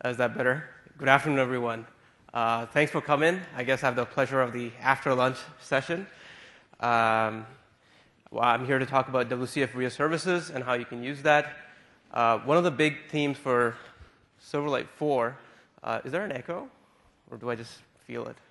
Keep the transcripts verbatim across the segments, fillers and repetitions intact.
Is that better? Good afternoon, everyone. Uh, thanks for coming. I guess I have the pleasure of the after lunch session. Um, well, I'm here to talk about W C F RIA services and how you can use that. Uh, one of the big themes for Silverlight four, uh, is there an echo? Or do I just feel it?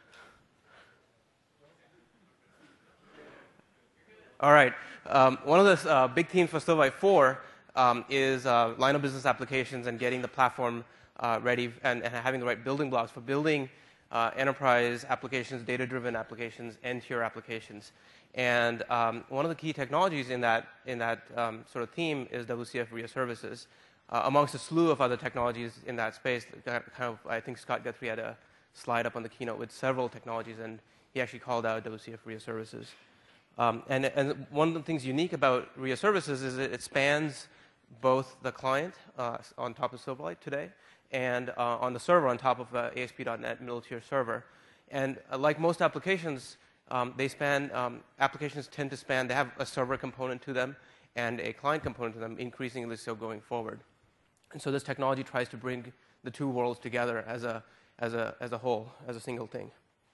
All right. Um, one of the uh, big themes for Silverlight four um, is uh, line of business applications and getting the platform uh, ready and, and having the right building blocks for building uh, enterprise applications, data-driven applications, end-tier applications. And um, one of the key technologies in that, in that um, sort of theme is W C F RIA services, uh, amongst a slew of other technologies in that space. Kind of, I think Scott Guthrie had a slide up on the keynote with several technologies, and he actually called out W C F RIA services. Um, and, and one of the things unique about RIA services is that it spans both the client uh, on top of Silverlight today and uh, on the server on top of uh, A S P dot net middle tier server. And uh, like most applications, um, they span, um, applications tend to span, they have a server component to them and a client component to them, increasingly so going forward. And so this technology tries to bring the two worlds together as a, as a, as a whole, as a single thing.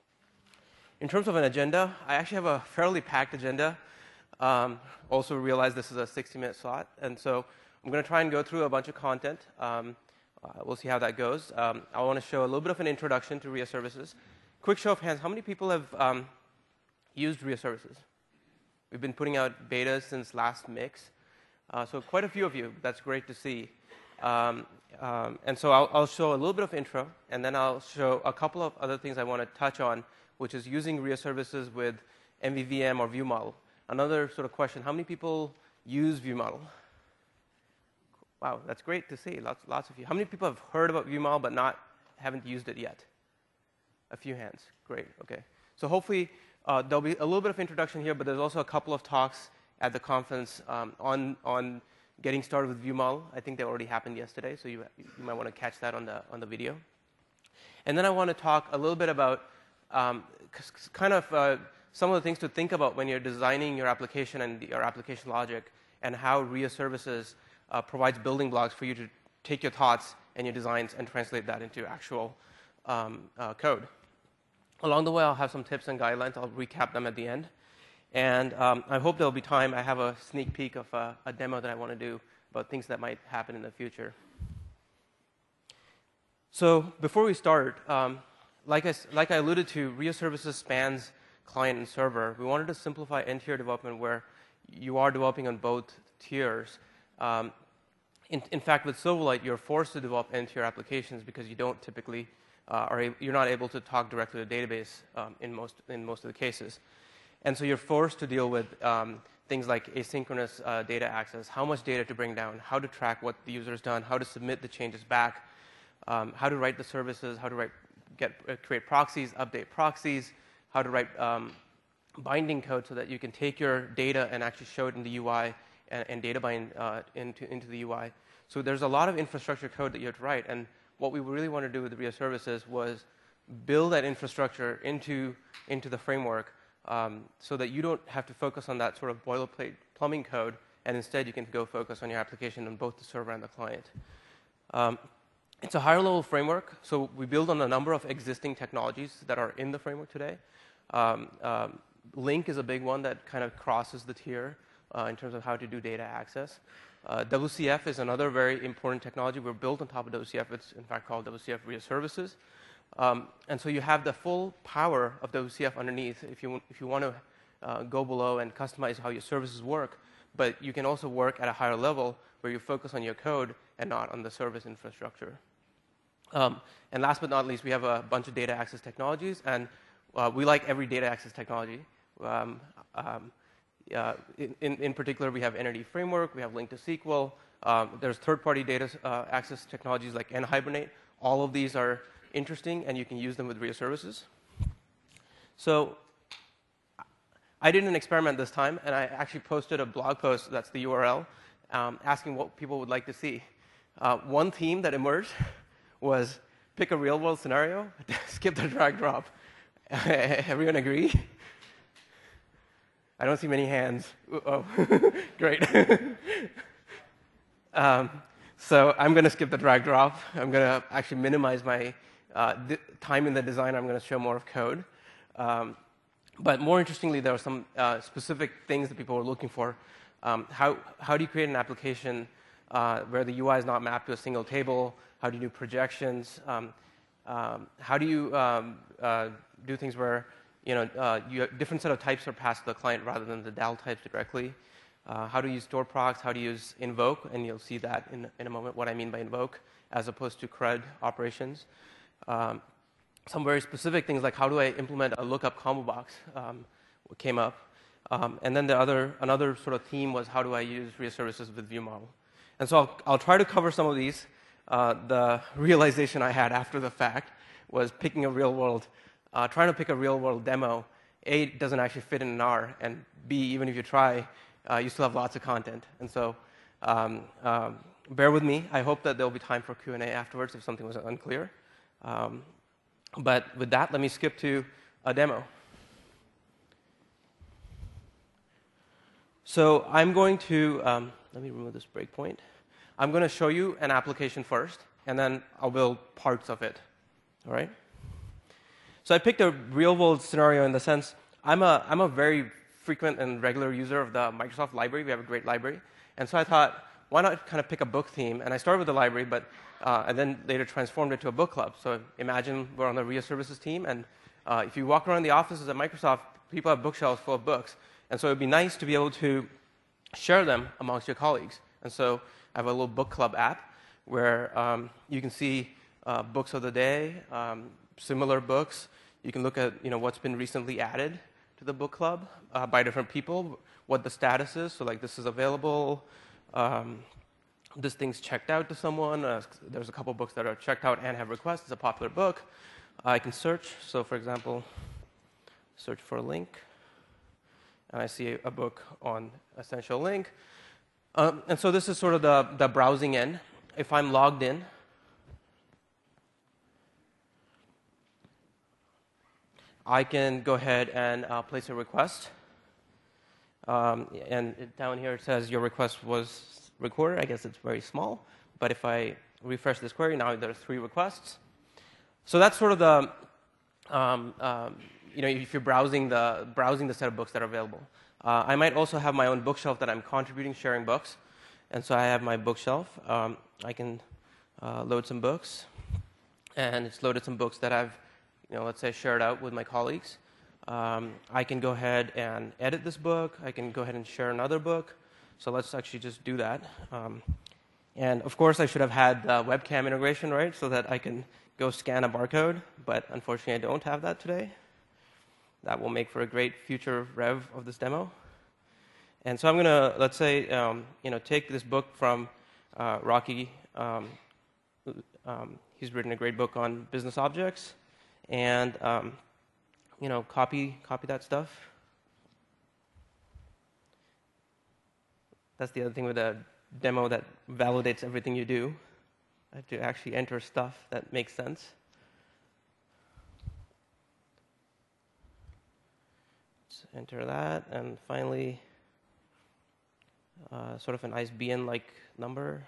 In terms of an agenda, I actually have a fairly packed agenda. Um, also realize this is a sixty minute slot, and so I'm going to try and go through a bunch of content. Um, uh, we'll see how that goes. Um, I want to show a little bit of an introduction to RIA services. Quick show of hands, how many people have um, used RIA services? We've been putting out betas since last mix, uh, so quite a few of you. That's great to see. Um, um, and so I'll, I'll show a little bit of intro, and then I'll show a couple of other things I want to touch on, which is using RIA services with M V V M or ViewModel. Another sort of question, how many people use ViewModel? Wow, that's great to see, lots, lots of you. How many people have heard about ViewModel but not, haven't used it yet? A few hands, great, okay. So hopefully uh, there'll be a little bit of introduction here, but there's also a couple of talks at the conference um, on, on getting started with ViewModel. I think they already happened yesterday, so you, you might want to catch that on the, on the video. And then I want to talk a little bit about Um, kind of uh, some of the things to think about when you're designing your application and your application logic, and how RIA services uh, provides building blocks for you to take your thoughts and your designs and translate that into actual um, uh, code. Along the way, I'll have some tips and guidelines. I'll recap them at the end. And um, I hope there'll be time. I have a sneak peek of a, a demo that I want to do about things that might happen in the future. So before we start, um, Like I, like I alluded to, RIA services spans client and server. We wanted to simplify end-tier development where you are developing on both tiers. Um, in, in fact, with Silverlight, you're forced to develop end-tier applications because you don't typically, uh, are you're not able to talk directly to the database um, in, most, in most of the cases. And so you're forced to deal with um, things like asynchronous uh, data access, how much data to bring down, how to track what the user has done, how to submit the changes back, um, how to write the services, how to write Get, uh, create proxies, update proxies, how to write um, binding code so that you can take your data and actually show it in the U I and, and data bind uh, into, into the U I. So there's a lot of infrastructure code that you have to write. And what we really want to do with the RIA services was build that infrastructure into, into the framework um, so that you don't have to focus on that sort of boilerplate plumbing code, and instead you can go focus on your application on both the server and the client. Um, It's a higher level framework, so we build on a number of existing technologies that are in the framework today. Um, um, Link is a big one that kind of crosses the tier uh, in terms of how to do data access. Uh, W C F is another very important technology. We're built on top of W C F. It's in fact called W C F RIA services. Um, and so you have the full power of W C F underneath if you, if you want to uh, go below and customize how your services work. But you can also work at a higher level where you focus on your code and not on the service infrastructure. Um, and last but not least, we have a bunch of data access technologies, and uh, we like every data access technology. Um, um, uh, in, in particular, we have Entity Framework, we have Link to S Q L, um, there's third-party data uh, access technologies like NHibernate. All of these are interesting, and you can use them with RIA services. So I did an experiment this time, and I actually posted a blog post, that's the U R L, um, asking what people would like to see. Uh, one theme that emerged was pick a real-world scenario, skip the drag drop. Everyone agree? I don't see many hands. Oh, great. um, So I'm going to skip the drag drop. I'm going to actually minimize my uh, time in the design. I'm going to show more of code. Um, but more interestingly, there are some uh, specific things that people were looking for. Um, how, how do you create an application uh, where the U I is not mapped to a single table? How do you do projections? Um, um, how do you um, uh, do things where you know uh, you have different set of types are passed to the client rather than the D A L types directly? Uh, how do you use store procs? How do you use invoke? And you'll see that in, in a moment, what I mean by invoke, as opposed to CRUD operations. Um, some very specific things like how do I implement a lookup combo box um, came up. Um, and then the other, another sort of theme was how do I use real services with ViewModel. And so I'll, I'll try to cover some of these. Uh, the realization I had after the fact was picking a real world, uh, trying to pick a real world demo. A, it doesn't actually fit in an R, and B, even if you try, Uh, you still have lots of content. And so um, um, bear with me. I hope that there will be time for Q and A afterwards if something was unclear. Um, but with that, let me skip to a demo. So I'm going to, um, let me remove this breakpoint. I'm going to show you an application first, and then I'll build parts of it. All right? So I picked a real-world scenario in the sense I'm a, I'm a very frequent and regular user of the Microsoft library. We have a great library. And so I thought, why not kind of pick a book theme? And I started with the library, but uh, and then later transformed it to a book club. So imagine we're on the real services team, and uh, if you walk around the offices at Microsoft, people have bookshelves full of books. And so it would be nice to be able to share them amongst your colleagues. And so I have a little book club app where um, you can see uh, books of the day, um, similar books. You can look at you know what's been recently added to the book club uh, by different people, what the status is. So like this is available, um, this thing's checked out to someone. Uh, there's a couple books that are checked out and have requests. It's a popular book. Uh, I can search. So for example, search for a link. And I see a book on Essential Link. Um, and so this is sort of the, the browsing end. If I'm logged in, I can go ahead and uh, place a request. Um, and it, down here it says your request was recorded. I guess it's very small. But if I refresh this query, now there are three requests. So that's sort of the, um, um, you know, if you're browsing the, browsing the set of books that are available. Uh, I might also have my own bookshelf that I'm contributing, sharing books. And so I have my bookshelf. Um, I can uh, load some books. And it's loaded some books that I've you know, let's say share it out with my colleagues. Um, I can go ahead and edit this book. I can go ahead and share another book. So let's actually just do that. Um, and of course, I should have had the webcam integration, right, so that I can go scan a barcode. But unfortunately, I don't have that today. That will make for a great future rev of this demo. And so I'm going to, let's say, um, you know, take this book from uh, Rocky. Um, um, he's written a great book on business objects. And um, you know, copy copy that stuff. That's the other thing with a demo that validates everything you do. I have to actually enter stuff that makes sense. Let's enter that, and finally, uh, sort of an I S B N-like number.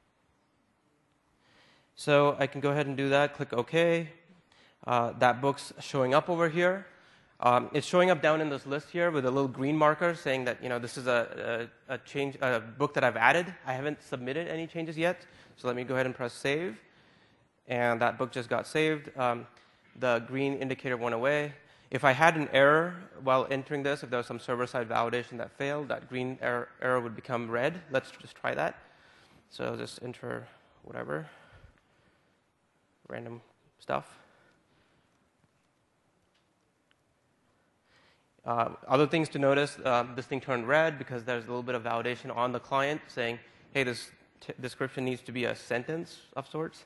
So I can go ahead and do that. Click OK. Uh, that book's showing up over here. Um, it's showing up down in this list here with a little green marker saying that you know this is a, a, a change, a book that I've added. I haven't submitted any changes yet, so let me go ahead and press save. And that book just got saved. Um, the green indicator went away. If I had an error while entering this, if there was some server-side validation that failed, that green error, error would become red. Let's just try that. So I'll just enter whatever, random stuff. Uh, other things to notice, uh, this thing turned red because there's a little bit of validation on the client saying, hey, this t description needs to be a sentence of sorts.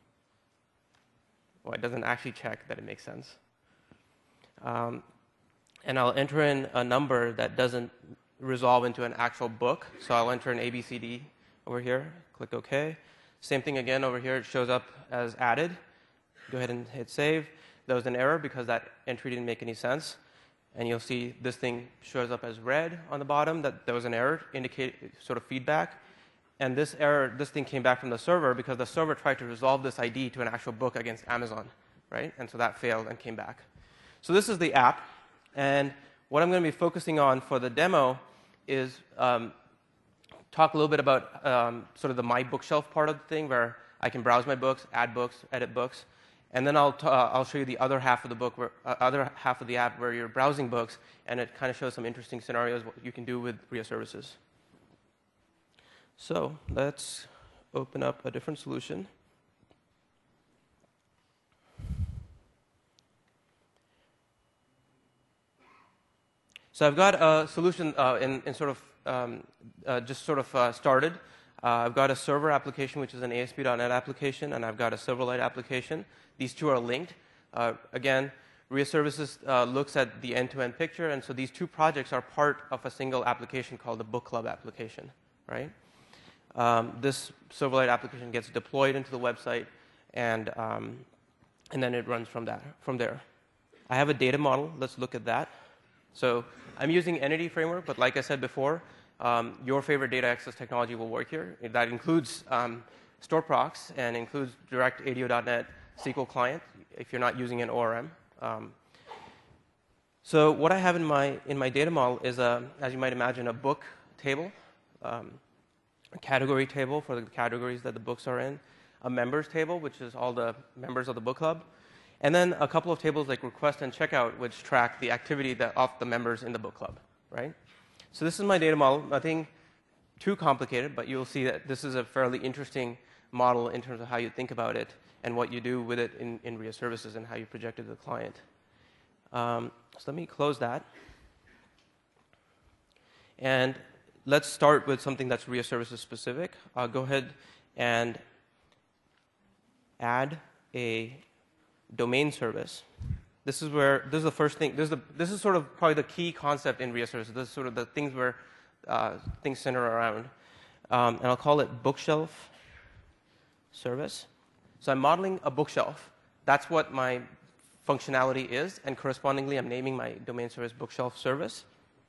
Well, it doesn't actually check that it makes sense. Um, and I'll enter in a number that doesn't resolve into an actual book. So I'll enter an A B C D over here, click OK. Same thing again over here, it shows up as added. Go ahead and hit save. There was an error because that entry didn't make any sense. And you'll see this thing shows up as red on the bottom, that there was an error, indicate sort of feedback. and this error, this thing came back from the server because the server tried to resolve this I D to an actual book against Amazon, right? And so that failed and came back. So this is the app, and what I'm going to be focusing on for the demo is um, talk a little bit about um, sort of the My Bookshelf part of the thing, where I can browse my books, add books, edit books, and then I'll, t uh, I'll show you the other half of the book, where, uh, other half of the app where you're browsing books, and it kind of shows some interesting scenarios what you can do with R I A services. So let's open up a different solution. So I've got a solution uh, in, in sort of um, uh, just sort of uh, started. Uh, I've got a server application, which is an A S P dot net application, and I've got a Silverlight application. These two are linked. Uh, again, R I A Services uh, looks at the end-to-end picture, and so these two projects are part of a single application called the Book Club application, right? Um, this Silverlight application gets deployed into the website, and um, and then it runs from that from there. I have a data model. Let's look at that. So I'm using Entity Framework, but like I said before, um, your favorite data access technology will work here. That includes um, StoreProx and includes direct A D O dot net S Q L client if you're not using an O R M. Um, so what I have in my in my data model is, a, as you might imagine, a book table, um, a category table for the categories that the books are in, a members table, which is all the members of the book club, and then a couple of tables like request and checkout, which track the activity that of the members in the book club, right? So this is my data model. Nothing too complicated, but you'll see that this is a fairly interesting model in terms of how you think about it and what you do with it in, in R I A Services and how you project it to the client. Um, so let me close that. And let's start with something that's R I A Services specific. I'll go ahead and add a domain service. This is where, this is the first thing, this is, the, this is sort of probably the key concept in R I A Services. This is sort of the things where uh, things center around. Um, and I'll call it Bookshelf Service. So I'm modeling a bookshelf. That's what my functionality is, and correspondingly, I'm naming my domain service Bookshelf Service.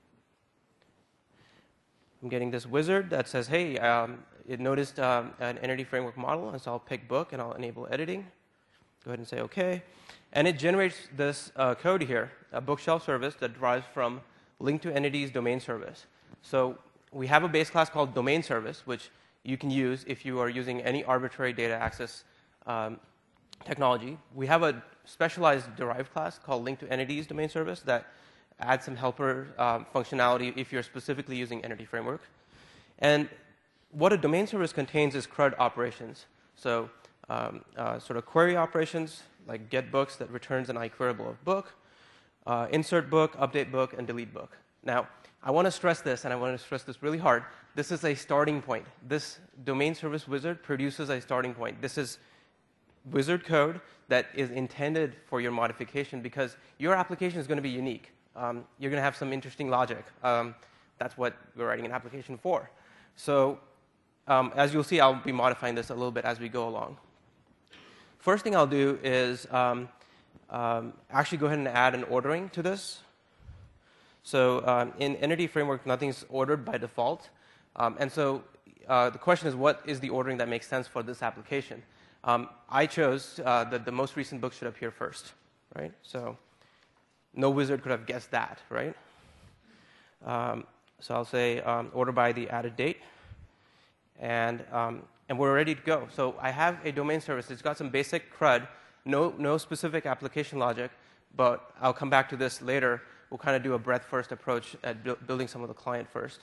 I'm getting this wizard that says, hey, um, it noticed um, an Entity Framework model, and so I'll pick book, and I'll enable editing. Go ahead and say OK. And it generates this uh, code here, a bookshelf service that derives from link to entities domain service. So we have a base class called domain service, which you can use if you are using any arbitrary data access um, technology. We have a specialized derived class called link to entities domain service that adds some helper um, functionality if you're specifically using Entity Framework. And what a domain service contains is CRUD operations. So um, uh, sort of query operations like get books that returns an iQueryable of book, uh, insert book, update book, and delete book. Now, I want to stress this, and I want to stress this really hard. This is a starting point. This domain service wizard produces a starting point. This is wizard code that is intended for your modification because your application is going to be unique. Um, you're going to have some interesting logic. Um, that's what we're writing an application for. So um, as you'll see, I'll be modifying this a little bit as we go along. First thing I'll do is um, um, actually go ahead and add an ordering to this. So um, in Entity Framework, nothing's ordered by default. Um, and so uh, the question is, what is the ordering that makes sense for this application? Um, I chose uh, that the most recent book should appear first, right? So no wizard could have guessed that, right? Um, so I'll say um, order by the added date, and um, and we're ready to go. So I have a domain service. It's got some basic CRUD, no no specific application logic, but I'll come back to this later. We'll kind of do a breadth-first approach at bu building some of the client first.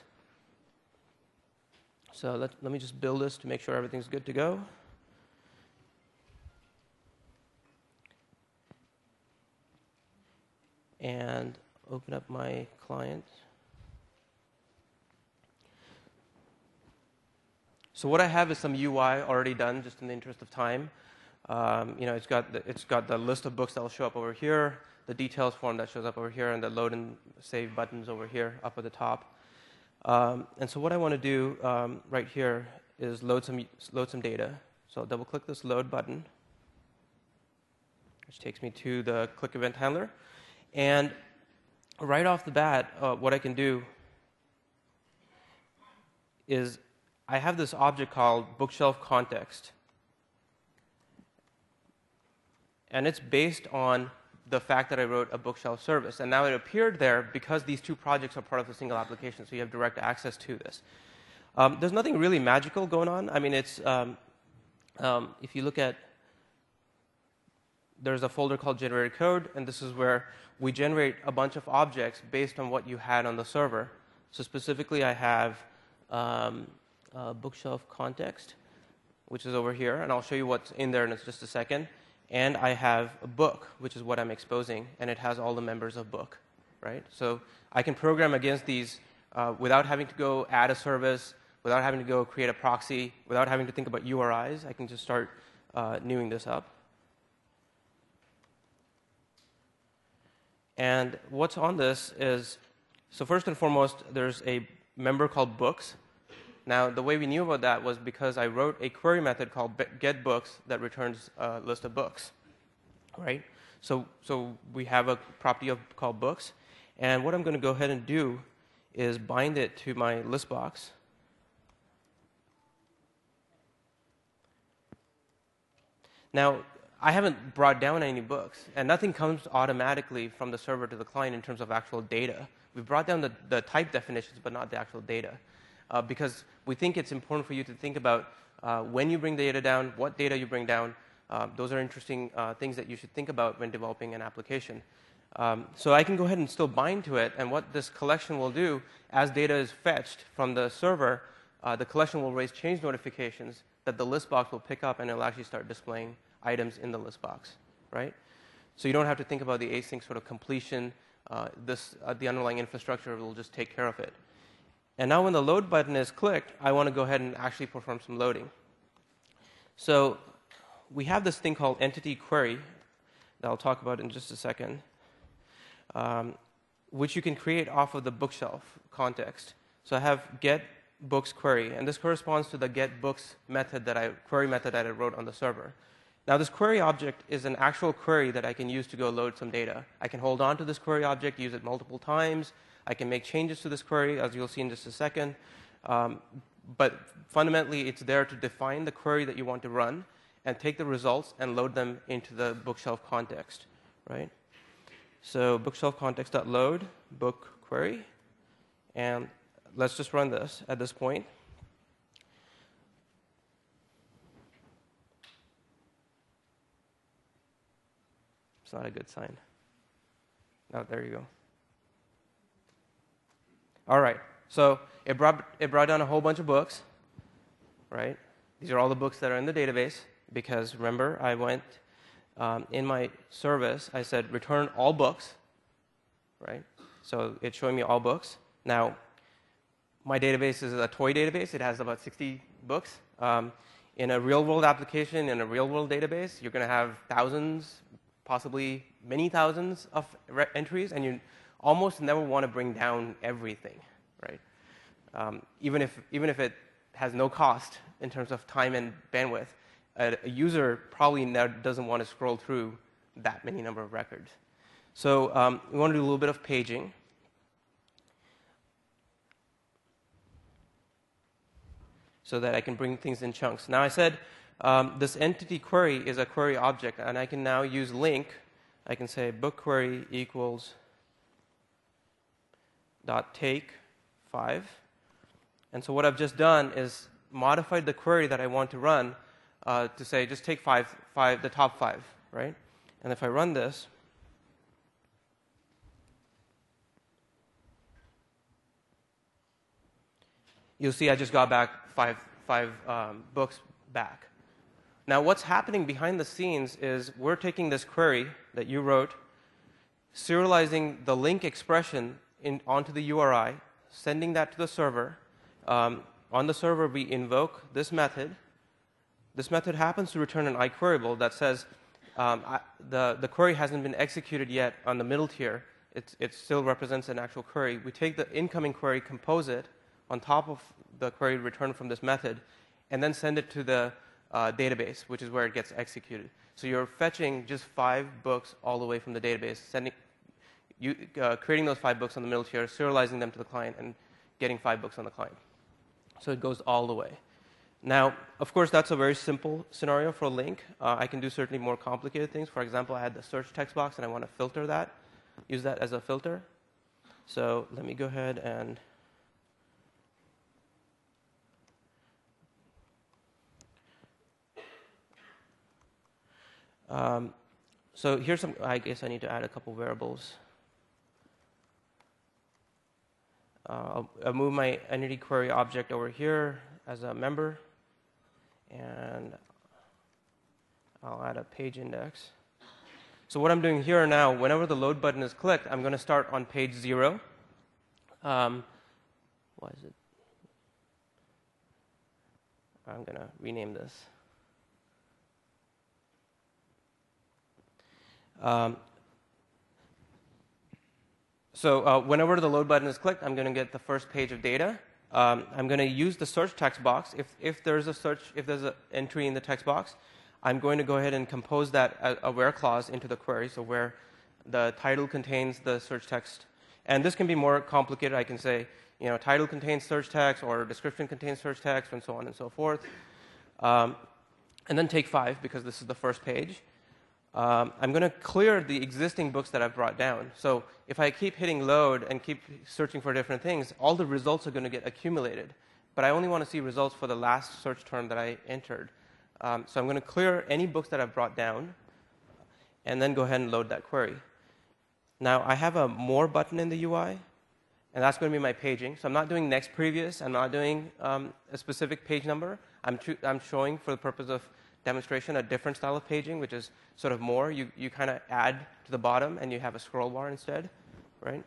So let let me just build this to make sure everything's good to go. And open up my client. So what I have is some U I already done, just in the interest of time. Um, you know, it's got the, it's got the list of books that will show up over here, the details form that shows up over here, and the load and save buttons over here, up at the top. Um, and so what I want to do um, right here is load some load some data. So I'll double click this load button, which takes me to the click event handler. And right off the bat, uh, what I can do is I have this object called bookshelf context. And it's based on the fact that I wrote a bookshelf service. And now it appeared there because these two projects are part of a single application, so you have direct access to this. Um, there's nothing really magical going on. I mean, it's, um, um, if you look at, there's a folder called generated code, and this is where we generate a bunch of objects based on what you had on the server. So specifically, I have um, uh, bookshelf context, which is over here, and I'll show you what's in there in just a second. And I have a book, which is what I'm exposing, and it has all the members of book, right? So I can program against these uh, without having to go add a service, without having to go create a proxy, without having to think about U R Is. I can just start uh, newing this up. And what's on this is, so first and foremost, there's a member called books. Now, the way we knew about that was because I wrote a query method called getBooks that returns a list of books, right? So, so we have a property of, called books. And what I'm going to go ahead and do is bind it to my list box. Now, I haven't brought down any books, and nothing comes automatically from the server to the client in terms of actual data. We've brought down the, the type definitions, but not the actual data. Uh, because we think it's important for you to think about uh, when you bring data down, what data you bring down. Uh, those are interesting uh, things that you should think about when developing an application. Um, so I can go ahead and still bind to it, and what this collection will do, as data is fetched from the server, uh, the collection will raise change notifications that the list box will pick up, and it'll actually start displaying items in the list box, right? So you don't have to think about the async sort of completion. Uh, this, uh, the underlying infrastructure will just take care of it. And now when the load button is clicked, I want to go ahead and actually perform some loading. So we have this thing called entity query that I'll talk about in just a second, um, which you can create off of the bookshelf context. So I have get books query, and this corresponds to the get books method that I query method that I wrote on the server. Now this query object is an actual query that I can use to go load some data. I can hold on to this query object, use it multiple times. I can make changes to this query, as you'll see in just a second. Um, but fundamentally, it's there to define the query that you want to run and take the results and load them into the bookshelf context, right? So bookshelf context.load book query. And let's just run this at this point. It's not a good sign. Oh, there you go. All right, so it brought, it brought down a whole bunch of books, right? These are all the books that are in the database, because remember, I went um, in my service, I said return all books, right? So it's showing me all books. Now, my database is a toy database. It has about sixty books. Um, in a real-world application, in a real-world database, you're going to have thousands, possibly many thousands of entries, and you almost never want to bring down everything, right? Um, even if even if it has no cost in terms of time and bandwidth, a, a user probably never doesn't want to scroll through that many number of records. So um, we want to do a little bit of paging. So that I can bring things in chunks. Now I said um, this entity query is a query object, and I can now use link. I can say book query equals dot take five. And so what I've just done is modified the query that I want to run uh, to say just take five, five, the top five, right? And if I run this, you'll see I just got back five, five um, books back. Now what's happening behind the scenes is we're taking this query that you wrote, serializing the link expression in, onto the U R I, sending that to the server. Um, on the server, we invoke this method. This method happens to return an iQueryable that says um, I, the, the query hasn't been executed yet on the middle tier. It, it still represents an actual query. We take the incoming query, compose it on top of the query returned from this method, and then send it to the uh, database, which is where it gets executed. So you're fetching just five books all the way from the database, sending, you, uh, creating those five books on the middle tier, serializing them to the client, and getting five books on the client. So it goes all the way. Now, of course, that's a very simple scenario for a link. Uh, I can do certainly more complicated things. For example, I had the search text box, and I want to filter that, use that as a filter. So let me go ahead and um, so here's some. I guess I need to add a couple variables. Uh, I'll, I'll move my entity query object over here as a member, and I'll add a page index. So what I'm doing here now, whenever the load button is clicked, I'm going to start on page zero. Um, why is it? I'm going to rename this. Um, so uh, whenever the load button is clicked, I'm going to get the first page of data. Um, I'm going to use the search text box. If, if there's a search, if there's an entry in the text box, I'm going to go ahead and compose that a, a where clause into the query, so where the title contains the search text. And this can be more complicated. I can say, you know, title contains search text, or description contains search text, and so on and so forth. Um, and then take five, because this is the first page. Um, I'm going to clear the existing books that I've brought down. So if I keep hitting load and keep searching for different things, all the results are going to get accumulated. But I only want to see results for the last search term that I entered. Um, so I'm going to clear any books that I've brought down, and then go ahead and load that query. Now, I have a more button in the U I, and that's going to be my paging. So I'm not doing next previous. I'm not doing um, a specific page number. I'm, I'm showing, for the purpose of demonstration, a different style of paging, which is sort of more. You, you kind of add to the bottom, and you have a scroll bar instead, right?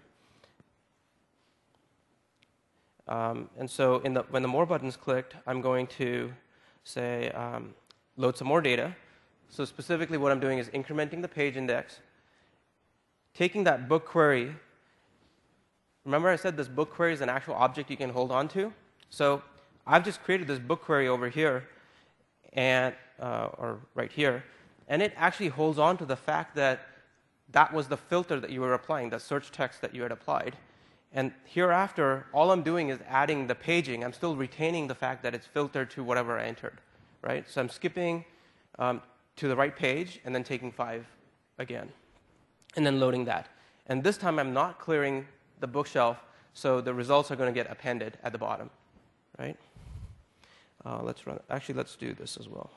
Um, and so in the, when the more button is clicked, I'm going to say, um, load some more data. So specifically what I'm doing is incrementing the page index, taking that book query. Remember I said this book query is an actual object you can hold on to? So I've just created this book query over here, and, uh, or right here, and it actually holds on to the fact that that was the filter that you were applying, the search text that you had applied. And hereafter, all I'm doing is adding the paging. I'm still retaining the fact that it's filtered to whatever I entered, right? So I'm skipping um, to the right page and then taking five again, and then loading that. And this time, I'm not clearing the bookshelf, so the results are going to get appended at the bottom, right? Uh, let's run. Actually, let's do this as well.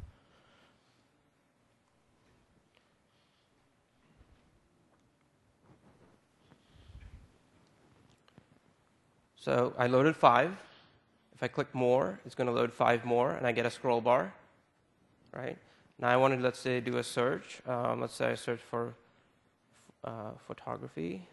So I loaded five. If I click more, it's going to load five more, and I get a scroll bar, right? Now I wanted, let's say, do a search. Um, let's say I search for uh, photography.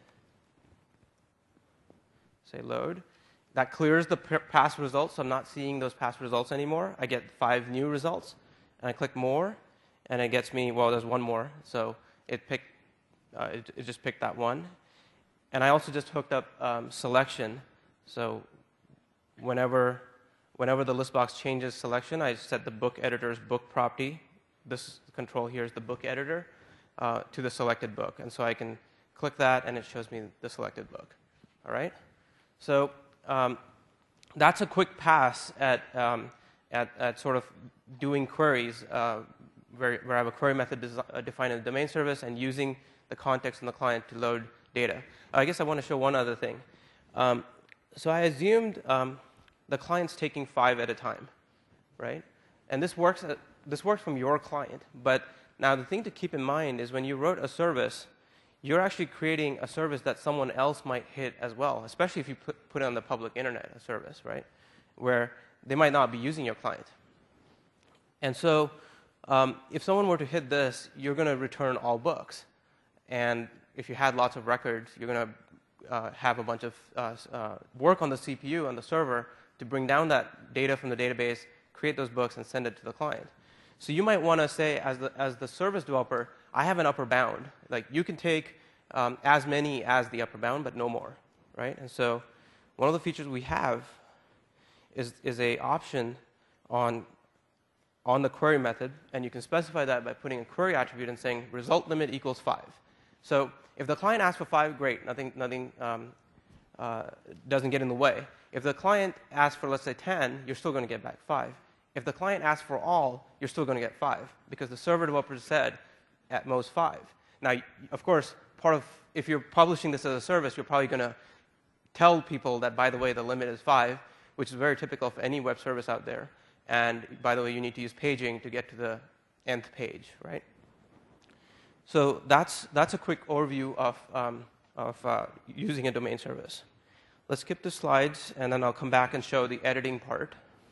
Say load. That clears the past results, so I'm not seeing those past results anymore. I get five new results, and I click more, and it gets me, well, there's one more. So it picked, uh, it, it just picked that one. And I also just hooked up um, selection. So whenever, whenever the list box changes selection, I set the book editor's book property. This control here is the book editor uh, to the selected book. And so I can click that, and it shows me the selected book. All right? So um, that's a quick pass at, um, at, at sort of doing queries uh, where, where I have a query method desi- defined in the domain service and using the context in the client to load data. I guess I want to show one other thing. Um, So I assumed um, the client's taking five at a time, right? And this works, uh, this works from your client. But now the thing to keep in mind is when you wrote a service, you're actually creating a service that someone else might hit as well, especially if you put, put it on the public internet, a service, right? Where they might not be using your client. And so um, if someone were to hit this, you're going to return all books. And if you had lots of records, you're going to Uh, have a bunch of uh, uh, work on the C P U, on the server, to bring down that data from the database, create those books, and send it to the client. So you might want to say, as the, as the service developer, I have an upper bound. Like, you can take um, as many as the upper bound, but no more, right? And so one of the features we have is, is a option on, on the query method, and you can specify that by putting a query attribute and saying result limit equals five. So if the client asks for five, great, nothing, nothing um, uh, doesn't get in the way. If the client asks for, let's say, ten, you're still going to get back five. If the client asks for all, you're still going to get five, because the server developer said at most five. Now, of course, part of, if you're publishing this as a service, you're probably going to tell people that, by the way, the limit is five, which is very typical of any web service out there. And by the way, you need to use paging to get to the nth page, right? So that's, that's a quick overview of, um, of uh, using a domain service. Let's skip the slides, and then I'll come back and show the editing part.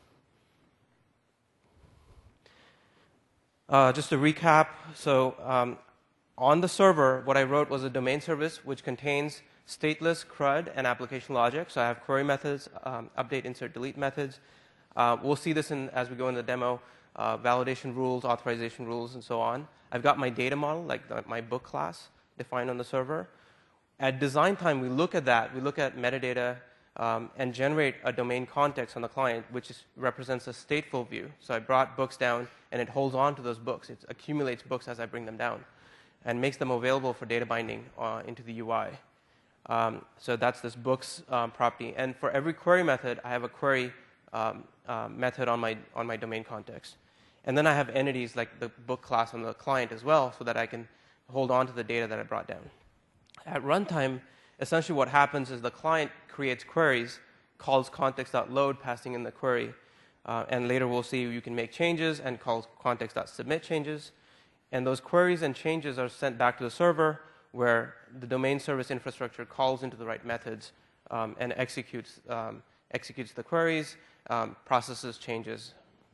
Uh, just to recap, so um, on the server, what I wrote was a domain service which contains stateless, C R U D, and application logic. So I have query methods, um, update, insert, delete methods. Uh, we'll see this in, as we go in the demo, uh, validation rules, authorization rules, and so on. I've got my data model, like the, my book class, defined on the server. At design time, we look at that. We look at metadata um, and generate a domain context on the client, which is, represents a stateful view. So I brought books down, and it holds on to those books. It accumulates books as I bring them down and makes them available for data binding uh, into the U I. Um, so that's this books um, property. And for every query method, I have a query um, uh, method on my, on my domain context. And then I have entities like the book class on the client as well, so that I can hold on to the data that I brought down. At runtime, essentially what happens is the client creates queries, calls context.load, passing in the query. Uh, and later we'll see you can make changes and call context.submit changes. And those queries and changes are sent back to the server, where the domain service infrastructure calls into the right methods um, and executes, um, executes the queries, um, processes changes.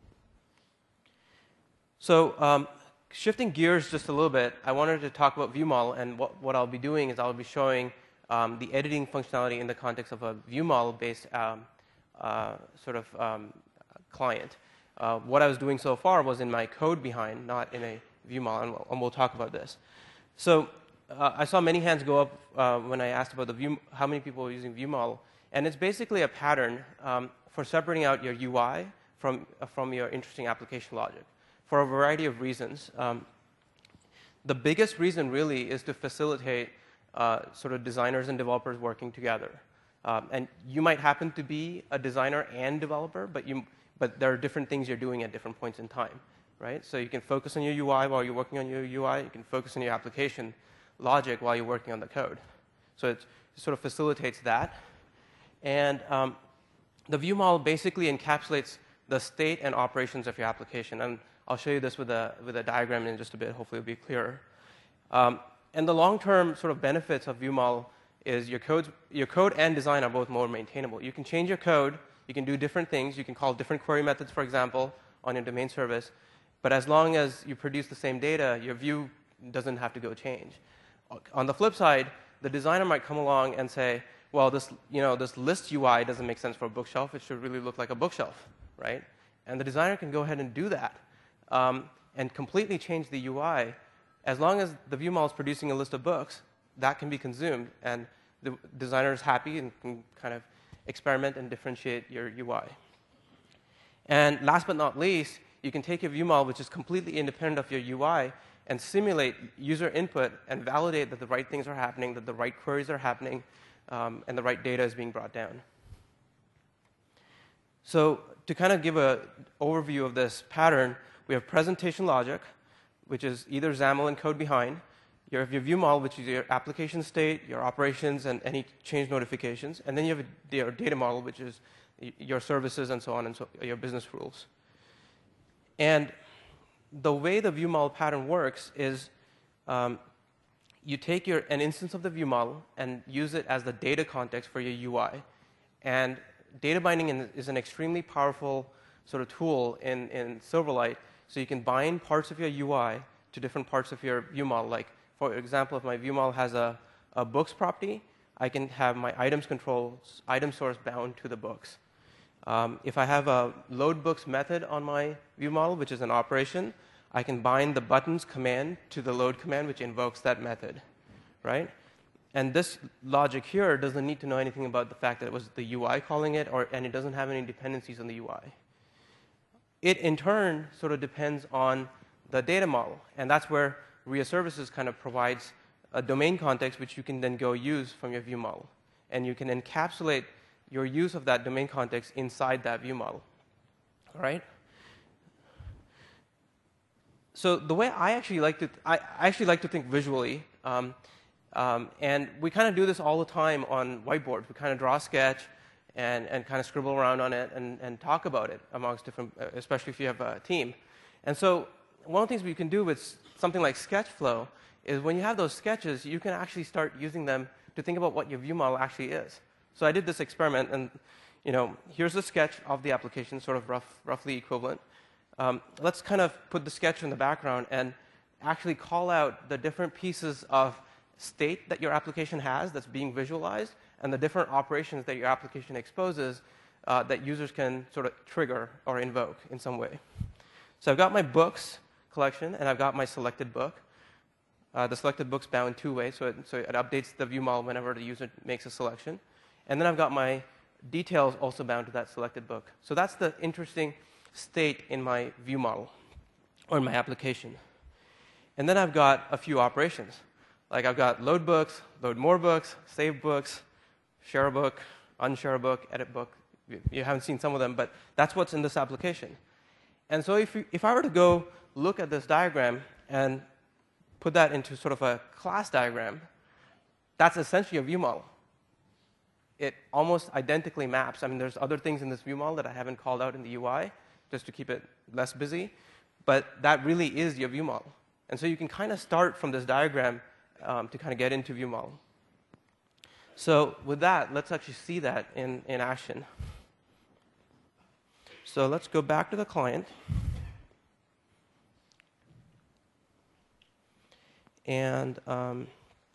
So um, shifting gears just a little bit, I wanted to talk about ViewModel, and what, what I'll be doing is I'll be showing um, the editing functionality in the context of a ViewModel-based um, uh, sort of um, client. Uh, what I was doing so far was in my code behind, not in a ViewModel, and we'll, and we'll talk about this. So uh, I saw many hands go up uh, when I asked about the view, how many people are using ViewModel, and it's basically a pattern um, for separating out your U I from, uh, from your interesting application logic, for a variety of reasons. Um, the biggest reason really is to facilitate uh, sort of designers and developers working together. Um, and you might happen to be a designer and developer, but, you, but there are different things you're doing at different points in time, right? So you can focus on your U I while you're working on your U I. You can focus on your application logic while you're working on the code. So it sort of facilitates that. And um, the ViewModel basically encapsulates the state and operations of your application. And I'll show you this with a, with a diagram in just a bit. Hopefully it'll be clearer. Um, and the long-term sort of benefits of ViewModel is your, codes, your code and design are both more maintainable. You can change your code. You can do different things. You can call different query methods, for example, on your domain service. But as long as you produce the same data, your view doesn't have to go change. On the flip side, the designer might come along and say, well, this, you know, this list U I doesn't make sense for a bookshelf. It should really look like a bookshelf, right? And the designer can go ahead and do that um, and completely change the U I. As long as the ViewModel is producing a list of books, that can be consumed, and the designer is happy and can kind of experiment and differentiate your U I. And last but not least, you can take your ViewModel, which is completely independent of your U I, and simulate user input and validate that the right things are happening, that the right queries are happening, um, and the right data is being brought down. So to kind of give an overview of this pattern, we have presentation logic, which is either XAML and code behind. You have your ViewModel, which is your application state, your operations, and any change notifications. And then you have your data model, which is your services and so on, and so your business rules. And the way the ViewModel pattern works is um, you take your, an instance of the ViewModel and use it as the data context for your U I. And data binding in, is an extremely powerful sort of tool in, in Silverlight. So you can bind parts of your U I to different parts of your ViewModel. Like, for example, if my ViewModel has a, a books property, I can have my items controls, item source bound to the books. Um, if I have a load books method on my ViewModel, which is an operation, I can bind the buttons command to the load command, which invokes that method, right? And this logic here doesn't need to know anything about the fact that it was the U I calling it, or, and it doesn't have any dependencies on the U I. It, in turn, sort of depends on the data model. And that's where R I A Services kind of provides a domain context which you can then go use from your ViewModel. And you can encapsulate your use of that domain context inside that view model. All right? So the way I actually like to, I actually like to think visually, um, um, and we kind of do this all the time on whiteboards. We kind of draw a sketch and, and kind of scribble around on it and, and talk about it amongst different, especially if you have a team. And so one of the things we can do with something like Sketchflow is when you have those sketches, you can actually start using them to think about what your view model actually is. So I did this experiment, and you know, here's a sketch of the application, sort of rough, roughly equivalent. Um, let's kind of put the sketch in the background and actually call out the different pieces of state that your application has that's being visualized and the different operations that your application exposes uh, that users can sort of trigger or invoke in some way. So I've got my books collection, and I've got my selected book. Uh, the selected book's bound in two ways, so it, so it updates the view model whenever the user makes a selection. And then I've got my details also bound to that selected book. So that's the interesting state in my view model, or in my application. And then I've got a few operations. Like I've got load books, load more books, save books, share a book, unshare a book, edit book. You haven't seen some of them, but that's what's in this application. And so if, you, if I were to go look at this diagram and put that into sort of a class diagram, that's essentially a view model. It almost identically maps. I mean, there's other things in this view model that I haven't called out in the U I, just to keep it less busy. But that really is your view model. And so you can kind of start from this diagram um, to kind of get into view model. So with that, let's actually see that in, in action. So let's go back to the client. And um,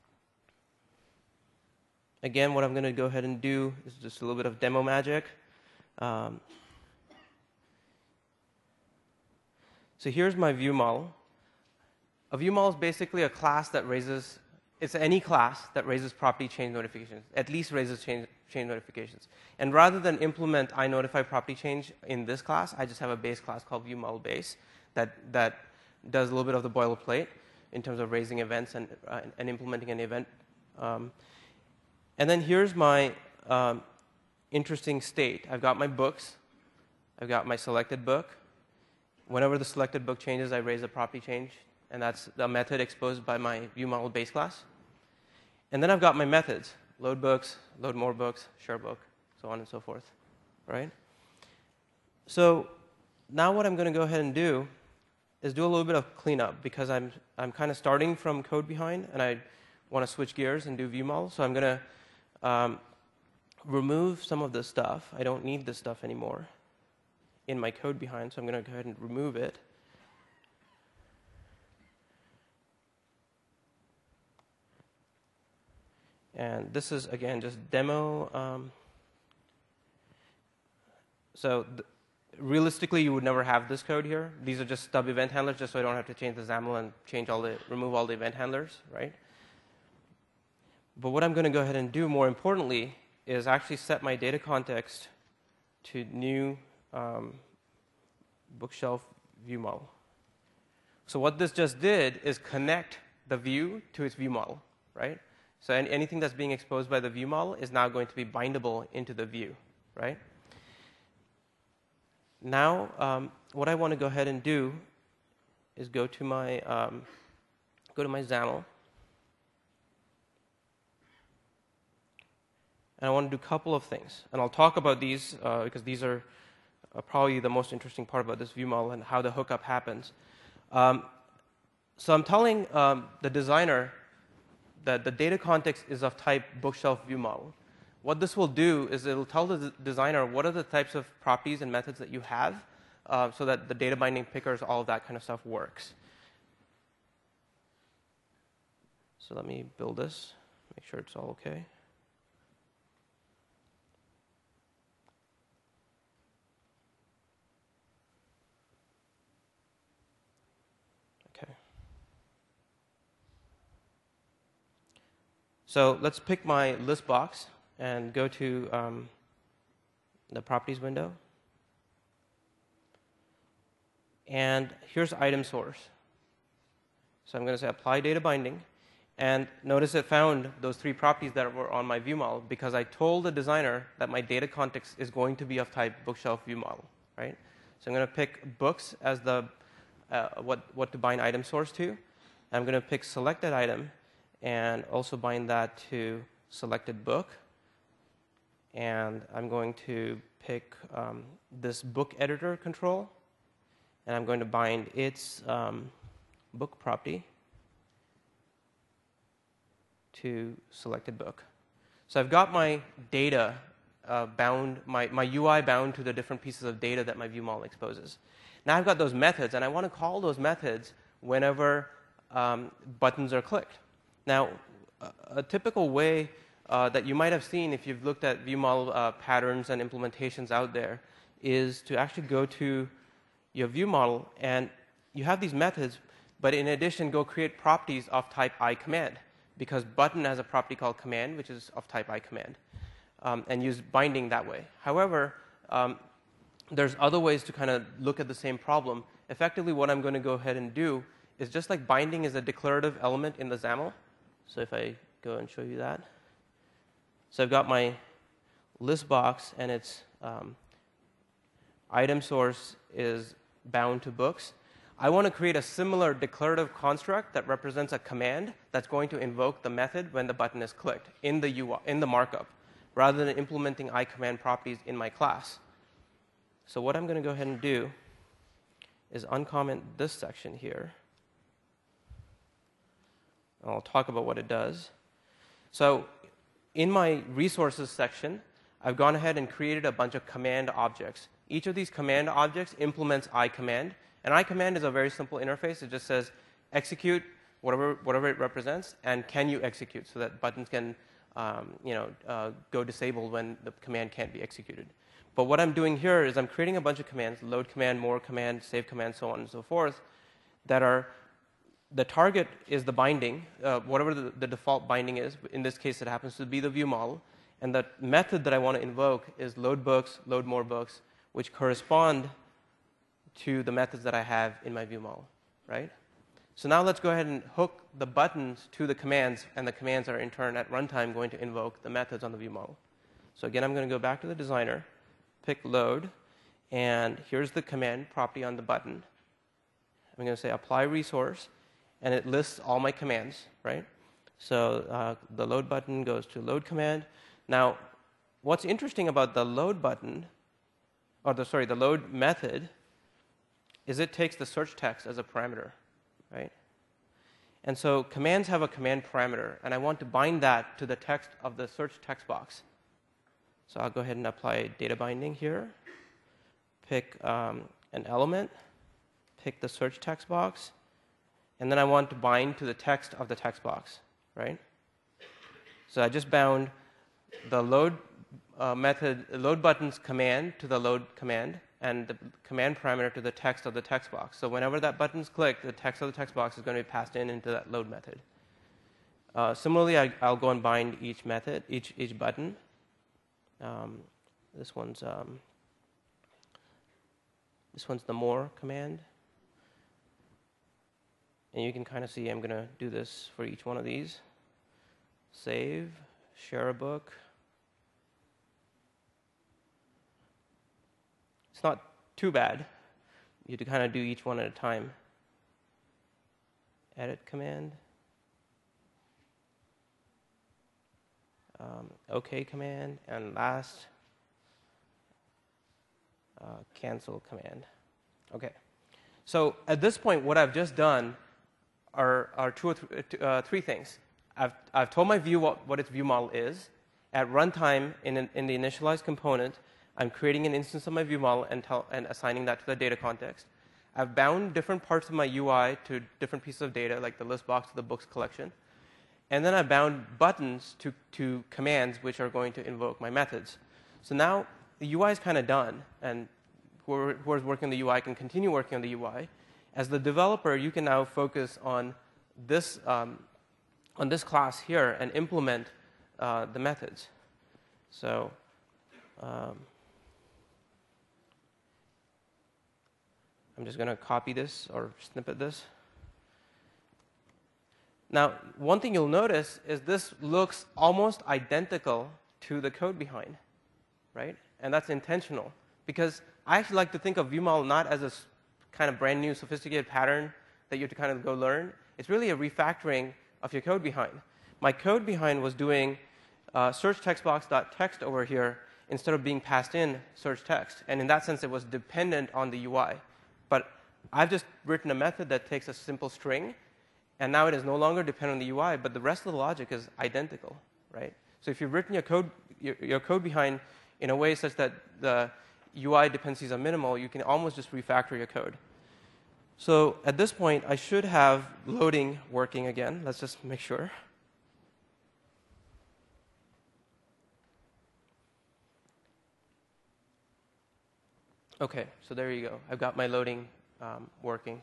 again, what I'm going to go ahead and do is just a little bit of demo magic. Um, so here's my view model. A view model is basically a class that raises, it's any class that raises property change notifications, at least raises change, change notifications. And rather than implement iNotify property change in this class, I just have a base class called view model base that, that does a little bit of the boilerplate in terms of raising events and, uh, and implementing an event. Um, and then here's my um, interesting state. I've got my books. I've got my selected book. Whenever the selected book changes, I raise a property change. And that's the method exposed by my view model base class. And then I've got my methods: load books, load more books, share book, so on and so forth. Right? So now what I'm going to go ahead and do is do a little bit of cleanup, because I'm, I'm kind of starting from code behind, and I want to switch gears and do view model. So I'm going to um, remove some of this stuff. I don't need this stuff anymore in my code behind, so I'm going to go ahead and remove it. And this is, again, just demo. Um, so th realistically, you would never have this code here. These are just stub event handlers, just so I don't have to change the XAML and change all the, remove all the event handlers, right? But what I'm going to go ahead and do, more importantly, is actually set my data context to new um, bookshelf view model. So what this just did is connect the view to its view model, right? So any, anything that's being exposed by the view model is now going to be bindable into the view, right? Now, um, what I want to go ahead and do is go to my um, go to my XAML, and I want to do a couple of things. And I'll talk about these uh, because these are uh, probably the most interesting part about this view model and how the hookup happens. Um, so I'm telling um, the designer that the data context is of type bookshelf view model. What this will do is it will tell the designer what are the types of properties and methods that you have uh, so that the data binding pickers, all of that kind of stuff works. So let me build this, make sure it's all OK. OK. So let's pick my list box and go to um, the properties window. And here's item source. So I'm going to say apply data binding. And notice it found those three properties that were on my view model because I told the designer that my data context is going to be of type bookshelf view model, right? So I'm going to pick books as the uh, what what to bind item source to. I'm going to pick selected item and also bind that to selected book. And I'm going to pick um, this book editor control, and I'm going to bind its um, book property to selected book. So I've got my data uh, bound, my, my U I bound to the different pieces of data that my view model exposes. Now I've got those methods, and I want to call those methods whenever um, buttons are clicked. Now, a, a typical way uh, that you might have seen if you've looked at view model uh, patterns and implementations out there is to actually go to your view model, and you have these methods, but in addition, go create properties of type iCommand, because button has a property called command, which is of type iCommand, um, and use binding that way. However, um, there's other ways to kind of look at the same problem. Effectively, what I'm going to go ahead and do is just like binding is a declarative element in the XAML. So if I go and show you that. So I've got my list box, and its um, item source is bound to books. I want to create a similar declarative construct that represents a command that's going to invoke the method when the button is clicked in the U I, in the markup, rather than implementing iCommand properties in my class. So what I'm going to go ahead and do is uncomment this section here. I'll talk about what it does. So in my resources section, I've gone ahead and created a bunch of command objects. Each of these command objects implements iCommand. And iCommand is a very simple interface. It just says execute whatever, whatever it represents, and can you execute, so that buttons can um, you know, uh, go disabled when the command can't be executed. But what I'm doing here is I'm creating a bunch of commands, load command, more command, save command, so on and so forth, that are, the target is the binding, uh, whatever the, the default binding is. In this case, it happens to be the view model. And the method that I want to invoke is load books, load more books, which correspond to the methods that I have in my view model, right? So now let's go ahead and hook the buttons to the commands, and the commands are in turn at runtime going to invoke the methods on the view model. So again, I'm going to go back to the designer, pick load, and here's the command property on the button. I'm going to say apply resource, and it lists all my commands, right? So uh, the load button goes to load command. Now, what's interesting about the load button, or the sorry, the load method, is it takes the search text as a parameter, right? And so commands have a command parameter, and I want to bind that to the text of the search text box. So I'll go ahead and apply data binding here, pick um, an element, pick the search text box, and then I want to bind to the text of the text box, right? So I just bound the load uh, method, load button's command to the load command, and the command parameter to the text of the text box. So whenever that button's clicked, the text of the text box is going to be passed in into that load method. Uh, similarly, I, I'll go and bind each method, each each button. Um, this one's um, this one's the more command, and you can kind of see I'm going to do this for each one of these. Save, share a book. It's not too bad. You have to kind of do each one at a time. Edit command. Um, OK command. And last, uh, cancel command. OK. So at this point, what I've just done are, are two or th uh, three things. I've, I've told my view what, what its view model is. At runtime, in, an, in the initialized component, I'm creating an instance of my view model and, tell, and assigning that to the data context. I've bound different parts of my U I to different pieces of data, like the list box to the books collection. And then I bound buttons to, to commands, which are going to invoke my methods. So now the U I is kind of done, and whoever, whoever's working on the U I can continue working on the U I. As the developer, you can now focus on this, um, on this class here and implement uh, the methods. So um, I'm just going to copy this or snippet this. Now, one thing you'll notice is this looks almost identical to the code behind, right? And that's intentional, because I actually like to think of ViewModel not as a kind of brand new, sophisticated pattern that you have to kind of go learn. It's really a refactoring of your code behind. My code behind was doing uh, search text box.text over here instead of being passed in search text. And in that sense, it was dependent on the U I. But I've just written a method that takes a simple string, and now it is no longer dependent on the U I, but the rest of the logic is identical, right? So if you've written your code, your, your code behind in a way such that the U I dependencies are minimal, you can almost just refactor your code. So at this point, I should have loading working again. Let's just make sure. OK, so there you go. I've got my loading um, working.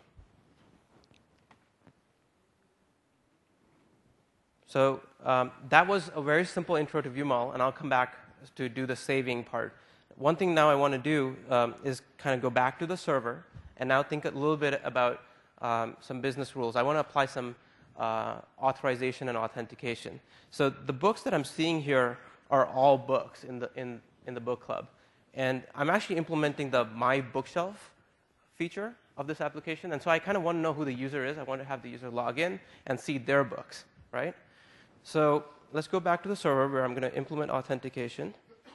So um, that was a very simple intro to ViewModel, and I'll come back to do the saving part. One thing now I want to do um, is kind of go back to the server and now think a little bit about um, some business rules. I want to apply some uh, authorization and authentication. So the books that I'm seeing here are all books in the, in, in the book club. And I'm actually implementing the My Bookshelf feature of this application. And so I kind of want to know who the user is. I want to have the user log in and see their books, right? So let's go back to the server where I'm going to implement authentication.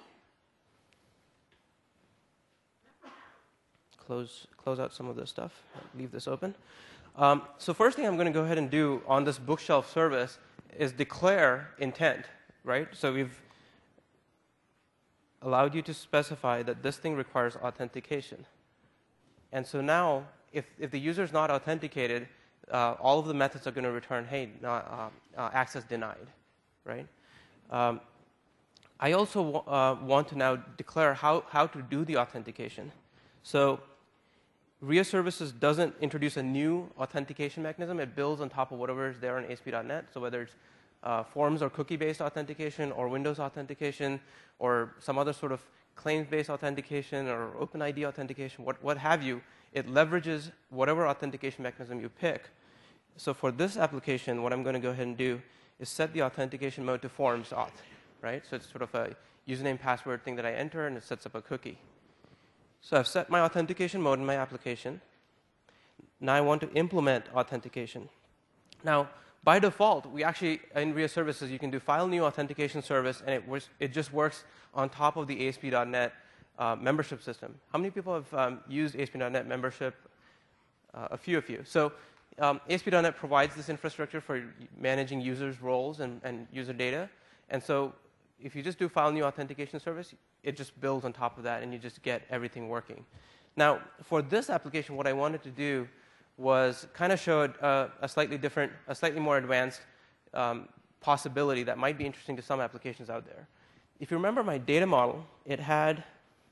Close, close out some of this stuff. Leave this open. Um, so first thing I'm going to go ahead and do on this bookshelf service is declare intent, right? So we've allowed you to specify that this thing requires authentication. And so now, if, if the user is not authenticated, uh, all of the methods are going to return, hey, not, uh, uh, access denied, right? Um, I also uh, want to now declare how, how to do the authentication. So R I A Services doesn't introduce a new authentication mechanism. It builds on top of whatever is there on A S P dot net. So whether it's uh, forms or cookie-based authentication or Windows authentication or some other sort of claims-based authentication or OpenID authentication, what, what have you, it leverages whatever authentication mechanism you pick. So for this application, what I'm going to go ahead and do is set the authentication mode to forms auth, right? So it's sort of a username password thing that I enter, and it sets up a cookie. So I've set my authentication mode in my application. Now I want to implement authentication. Now, by default, we actually, in R I A Services, you can do file new authentication service, and it, was, it just works on top of the A S P dot net uh, membership system. How many people have um, used A S P dot net membership? Uh, a few of you. So um, A S P dot net provides this infrastructure for managing users' roles and, and user data. And so if you just do file new authentication service, it just builds on top of that, and you just get everything working. Now, for this application, what I wanted to do was kind of show a, a slightly different, a slightly more advanced um, possibility that might be interesting to some applications out there. If you remember my data model, it had,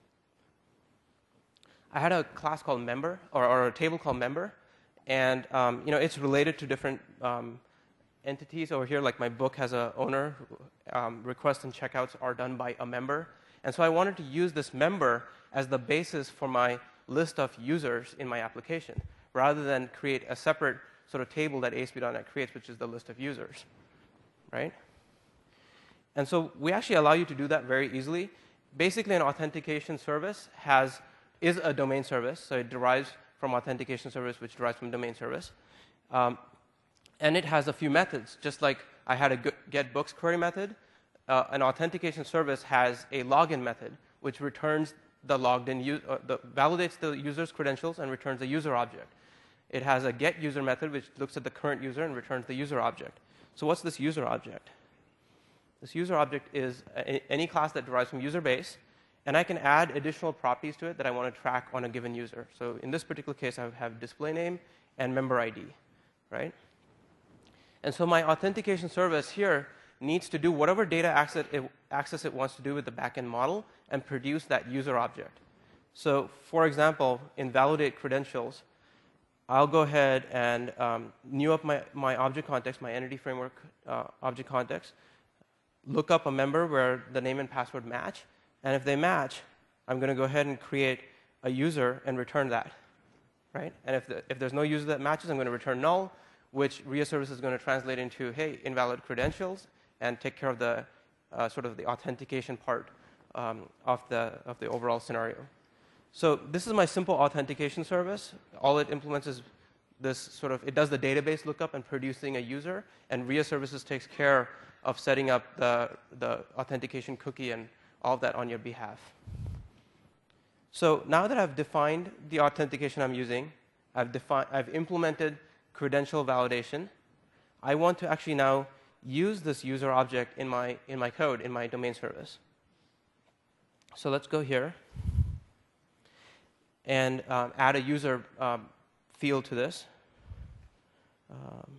I had a class called member, or, or a table called member, and um, you know, it's related to different um, entities over here. Like my book has an owner. Um, requests and checkouts are done by a member. And so I wanted to use this member as the basis for my list of users in my application, rather than create a separate sort of table that A S P dot net creates, which is the list of users, right? And so we actually allow you to do that very easily. Basically, an authentication service has, is a domain service, so it derives from authentication service, which derives from domain service. Um, and it has a few methods, just like I had a get books query method. Uh, an authentication service has a login method, which returns the logged in, uh, the, validates the user's credentials and returns a user object. It has a get user method, which looks at the current user and returns the user object. So what's this user object? This user object is a, any class that derives from user base, and I can add additional properties to it that I want to track on a given user. So in this particular case, I have display name and member I D, right? And so my authentication service here needs to do whatever data access it, access it wants to do with the backend model and produce that user object. So for example, in validate credentials, I'll go ahead and um, new up my, my object context, my entity framework uh, object context, look up a member where the name and password match, and if they match, I'm going to go ahead and create a user and return that, right? And if, the, if there's no user that matches, I'm going to return null, which R I A service is going to translate into, hey, invalid credentials, and take care of the uh, sort of the authentication part um, of the of the overall scenario. So this is my simple authentication service. All it implements is this sort of, it does the database lookup and producing a user, and R I A services takes care of setting up the, the authentication cookie and all of that on your behalf. So now that I've defined the authentication I'm using, I've, defined, I've implemented credential validation, I want to actually now use this user object in my, in my code, in my domain service. So let's go here and um, add a user um, field to this. Um,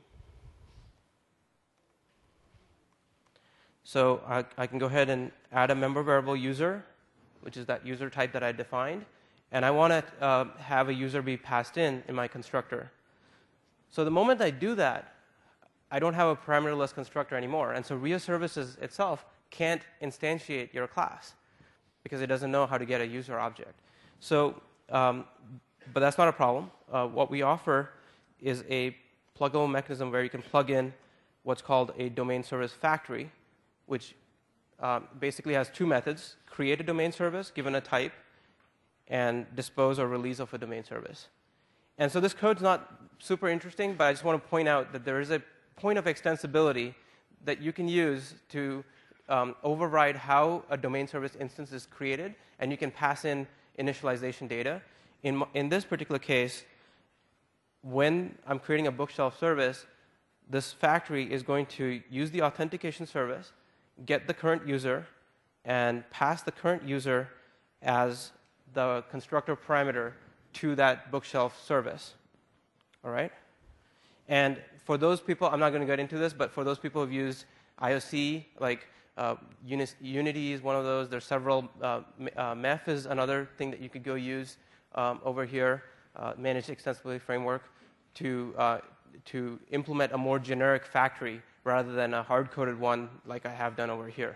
so I, I can go ahead and add a member variable user, which is that user type that I defined. And I want to uh, have a user be passed in in my constructor. So the moment I do that, I don't have a parameterless constructor anymore. And so R I A services itself can't instantiate your class because it doesn't know how to get a user object. So, um, but that's not a problem. Uh, what we offer is a pluggable mechanism where you can plug in what's called a domain service factory, which um, basically has two methods: create a domain service given a type, and dispose or release of a domain service. And so this code's not super interesting, but I just want to point out that there is a point of extensibility that you can use to um, override how a domain service instance is created, and you can pass in initialization data. In, in this particular case, when I'm creating a bookshelf service, this factory is going to use the authentication service, get the current user, and pass the current user as the constructor parameter to that bookshelf service. All right? And for those people, I'm not going to get into this, but for those people who've used I O C, like uh, Unis, Unity is one of those. There's several. Uh, uh, M E F is another thing that you could go use um, over here, uh, Managed Extensibility Framework, to, uh, to implement a more generic factory rather than a hard-coded one like I have done over here.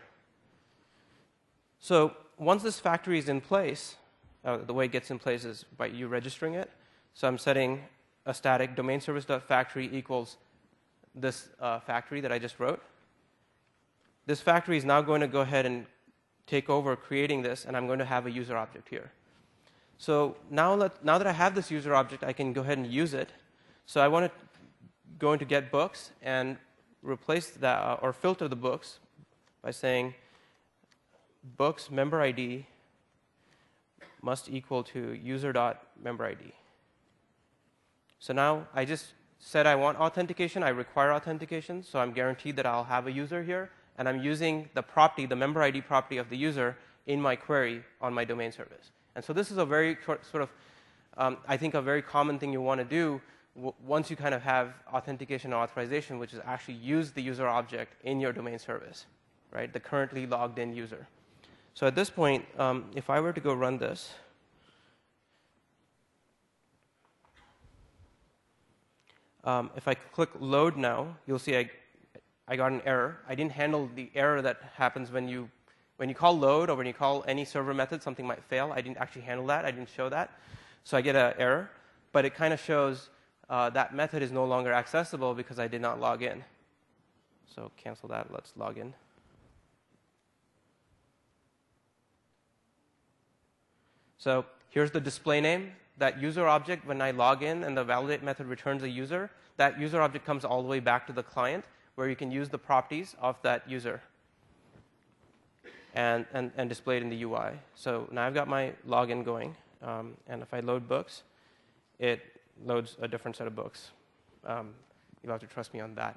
So once this factory is in place, uh, the way it gets in place is by you registering it. So I'm setting a static domain service.factory equals this uh, factory that I just wrote. This factory is now going to go ahead and take over creating this, and I'm going to have a user object here. So now, let, now that I have this user object, I can go ahead and use it. So I want to go into get books and replace that uh, or filter the books by saying books member I D must equal to user.memberID. So now I just said I want authentication. I require authentication, so I'm guaranteed that I'll have a user here. And I'm using the property, the member I D property of the user in my query on my domain service. And so this is a very sort of, um, I think, a very common thing you want to do w once you kind of have authentication and authorization, which is actually use the user object in your domain service, right? The currently logged in user. So at this point, um, if I were to go run this, um, if I click load now, you'll see I, I got an error. I didn't handle the error that happens when you, when you call load or when you call any server method, something might fail. I didn't actually handle that. I didn't show that. So I get an error. But it kind of shows uh, that method is no longer accessible because I did not log in. So cancel that. Let's log in. So here's the display name. That user object, when I log in and the validate method returns a user, that user object comes all the way back to the client where you can use the properties of that user and, and, and display it in the U I. So now I've got my login going. Um, and if I load books, it loads a different set of books. Um, you'll have to trust me on that.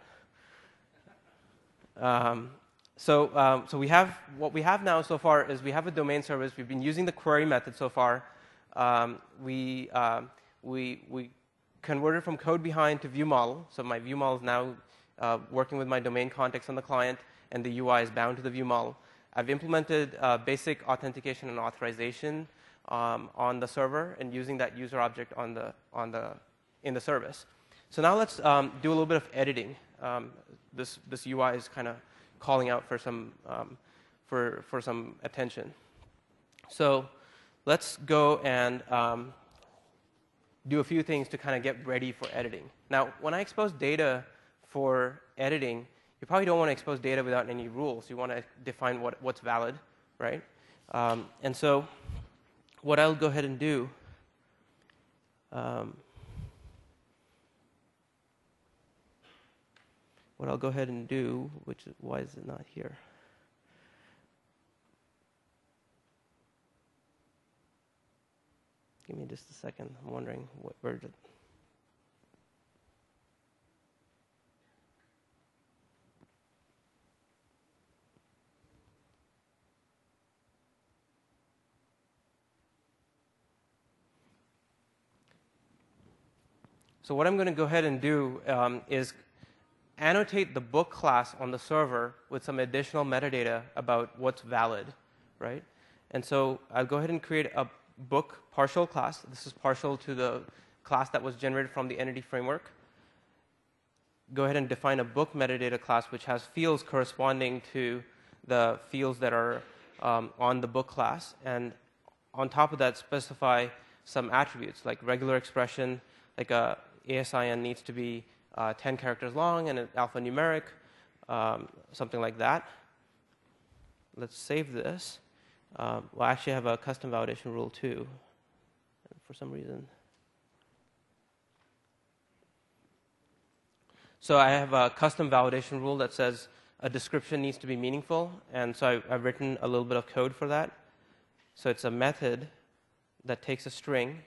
Um, So, um, so we have, what we have now so far is we have a domain service. We've been using the query method so far. Um, we, um, we, we converted from code behind to view model. So my view model is now uh, working with my domain context on the client, and the U I is bound to the view model. I've implemented uh, basic authentication and authorization um, on the server and using that user object on the, on the, in the service. So now let's um, do a little bit of editing. Um, this, this U I is kind of calling out for some, um, for, for some attention. So let's go and um, do a few things to kind of get ready for editing. Now, when I expose data for editing, you probably don't want to expose data without any rules. You want to define what, what's valid, right? Um, and so what I'll go ahead and do, um, what I'll go ahead and do, which is, why is it not here? Give me just a second. I'm wondering what, where did. So what I'm going to go ahead and do um, is annotate the book class on the server with some additional metadata about what's valid, right? And so I'll go ahead and create a book partial class. This is partial to the class that was generated from the entity framework. Go ahead and define a book metadata class which has fields corresponding to the fields that are um, on the book class. And on top of that, specify some attributes like regular expression, like a A S I N needs to be uh, ten characters long and an alphanumeric, um, something like that. Let's save this. Um, well, I actually have a custom validation rule too, for some reason. So I have a custom validation rule that says a description needs to be meaningful, and so I, I've written a little bit of code for that. So it's a method that takes a string,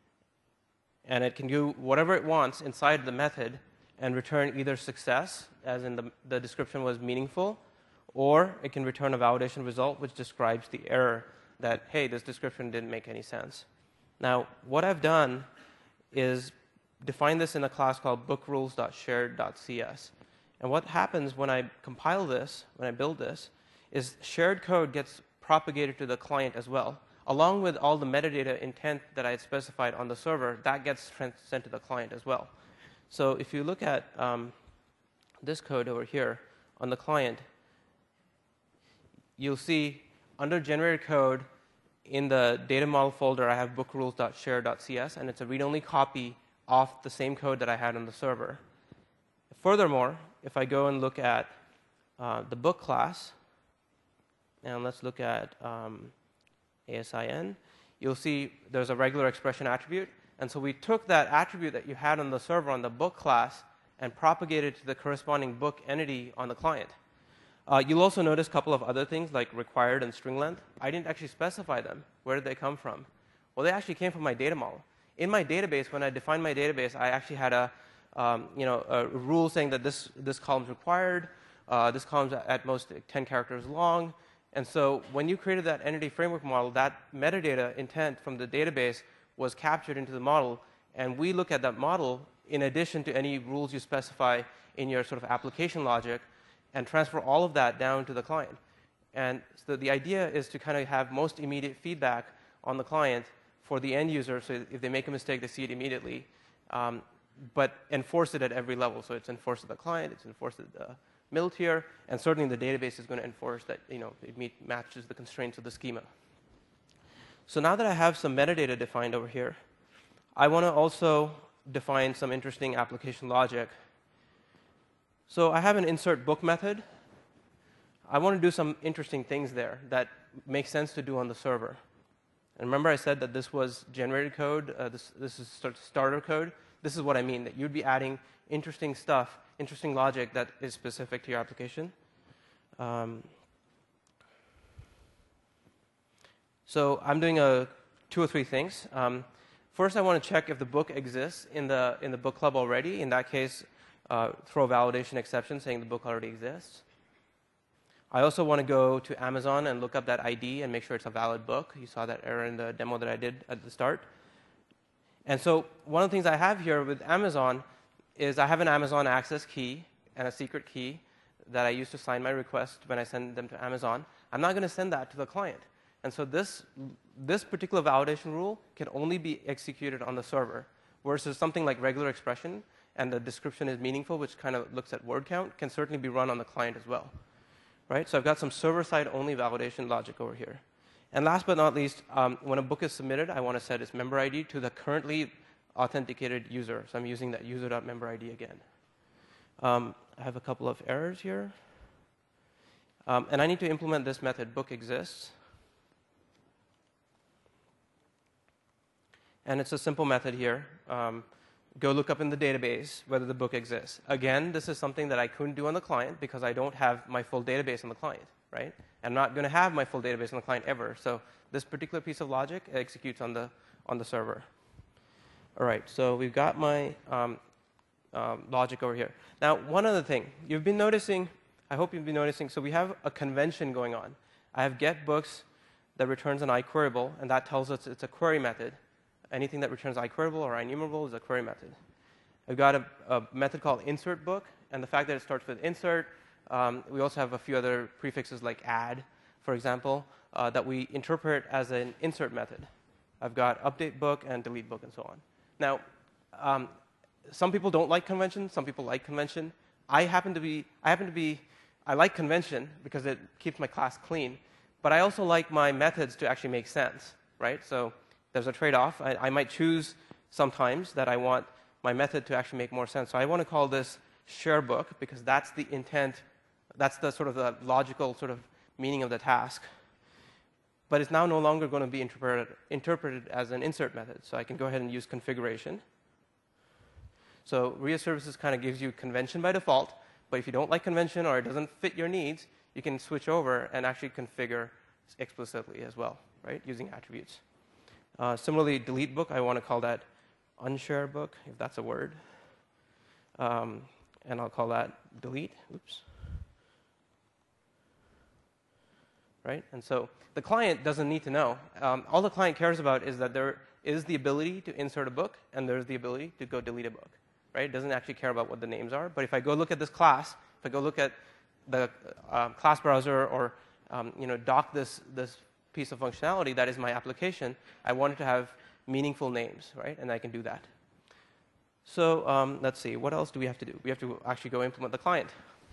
and it can do whatever it wants inside the method and return either success, as in the, the description was meaningful, or it can return a validation result which describes the error that, hey, this description didn't make any sense. Now, what I've done is define this in a class called bookrules.shared.cs. And what happens when I compile this, when I build this, is shared code gets propagated to the client as well. Along with all the metadata intent that I had specified on the server, that gets sent to the client as well. So if you look at um, this code over here on the client, you'll see under generated code in the data model folder, I have bookrules.share.cs, and it's a read-only copy of the same code that I had on the server. Furthermore, if I go and look at uh, the book class, and let's look at um, A S I N, you'll see there's a regular expression attribute. And so we took that attribute that you had on the server on the book class and propagated to the corresponding book entity on the client. Uh, you'll also notice a couple of other things like required and string length. I didn't actually specify them. Where did they come from? Well, they actually came from my data model. In my database, when I defined my database, I actually had a, um, you know, a rule saying that this, this column is required, uh, this column is at most ten characters long. And so when you created that entity framework model, that metadata intent from the database was captured into the model. And we look at that model in addition to any rules you specify in your sort of application logic and transfer all of that down to the client. And so the idea is to kind of have most immediate feedback on the client for the end user, so if they make a mistake, they see it immediately, um, but enforce it at every level. So it's enforced at the client, it's enforced at the middle tier, and certainly the database is going to enforce that, you know, it meet, matches the constraints of the schema. So now that I have some metadata defined over here, I want to also define some interesting application logic. So I have an insert book method. I want to do some interesting things there that make sense to do on the server. And remember I said that this was generated code, uh, this, this is starter code. This is what I mean, that you'd be adding interesting stuff, interesting logic that is specific to your application. Um, so I'm doing a, two or three things. Um, first, I want to check if the book exists in the, in the book club already. In that case, uh, throw a validation exception saying the book already exists. I also want to go to Amazon and look up that I D and make sure it's a valid book. You saw that error in the demo that I did at the start. And so one of the things I have here with Amazon is I have an Amazon access key and a secret key that I use to sign my request when I send them to Amazon. I'm not going to send that to the client. And so this, this particular validation rule can only be executed on the server, versus something like regular expression and the description is meaningful, which kind of looks at word count, can certainly be run on the client as well. Right? So I've got some server-side only validation logic over here. And last but not least, um, when a book is submitted, I want to set its member I D to the currently authenticated user. So I'm using that user.member I D again. Um, I have a couple of errors here. Um, and I need to implement this method, book exists. And it's a simple method here. Um, go look up in the database whether the book exists. Again, this is something that I couldn't do on the client because I don't have my full database on the client, right? I'm not going to have my full database on the client ever. So this particular piece of logic executes on the, on the server. All right, so we've got my um, um, logic over here. Now, one other thing. You've been noticing, I hope you've been noticing, so we have a convention going on. I have get books that returns an iQueryable, and that tells us it's a query method. Anything that returns iQueryable or iNumerable is a query method. I've got a, a method called insert book, and the fact that it starts with insert, um, we also have a few other prefixes like add, for example, uh, that we interpret as an insert method. I've got update book and delete book and so on. Now, um, some people don't like convention. Some people like convention. I happen to be, I happen to be, I like convention because it keeps my class clean. But I also like my methods to actually make sense, right? So there's a trade-off. I, I might choose sometimes that I want my method to actually make more sense. So I want to call this share book because that's the intent, that's the sort of the logical sort of meaning of the task. But it's now no longer going to be interpreted, interpreted as an insert method. So I can go ahead and use configuration. So R I A Services kind of gives you convention by default. But if you don't like convention or it doesn't fit your needs, you can switch over and actually configure explicitly as well, right, using attributes. Uh, similarly, delete book, I want to call that unshare book, if that's a word. Um, and I'll call that delete. Oops. Right? And so the client doesn't need to know. Um, all the client cares about is that there is the ability to insert a book, and there's the ability to go delete a book. Right? It doesn't actually care about what the names are. But if I go look at this class, if I go look at the uh, class browser or um, you know, dock this, this piece of functionality that is my application, I want it to have meaningful names, right? And I can do that. So um, let's see. What else do we have to do? We have to actually go implement the client.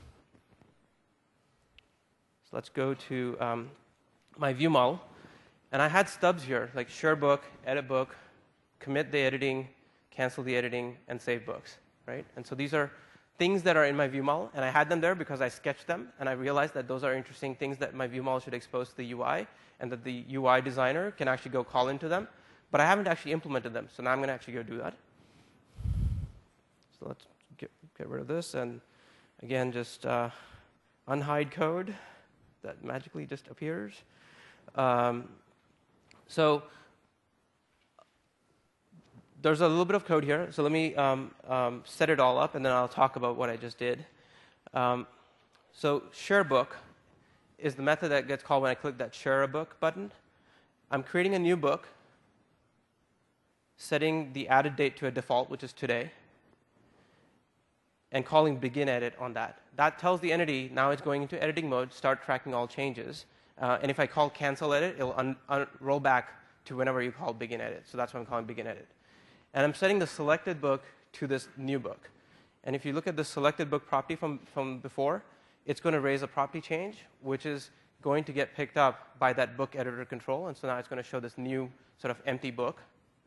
So let's go to um, my view model. And I had stubs here, like share book, edit book, commit the editing, cancel the editing, and save books, right? And so these are things that are in my view model. And I had them there because I sketched them. And I realized that those are interesting things that my view model should expose to the U I, and that the U I designer can actually go call into them. But I haven't actually implemented them. So now I'm going to actually go do that. So let's get, get rid of this. And again, just uh, unhide code that magically just appears. Um, so there's a little bit of code here. So let me um, um, set it all up, and then I'll talk about what I just did. Um, so share book is the method that gets called when I click that share a book button. I'm creating a new book, setting the added date to a default, which is today, and calling begin edit on that. That tells the entity now it's going into editing mode, start tracking all changes. Uh, and if I call cancel edit, it'll un un roll back to whenever you call begin edit. So that's what I'm calling begin edit. And I'm setting the selected book to this new book. And if you look at the selected book property from, from before, it's going to raise a property change, which is going to get picked up by that book editor control. And so now it's going to show this new sort of empty book.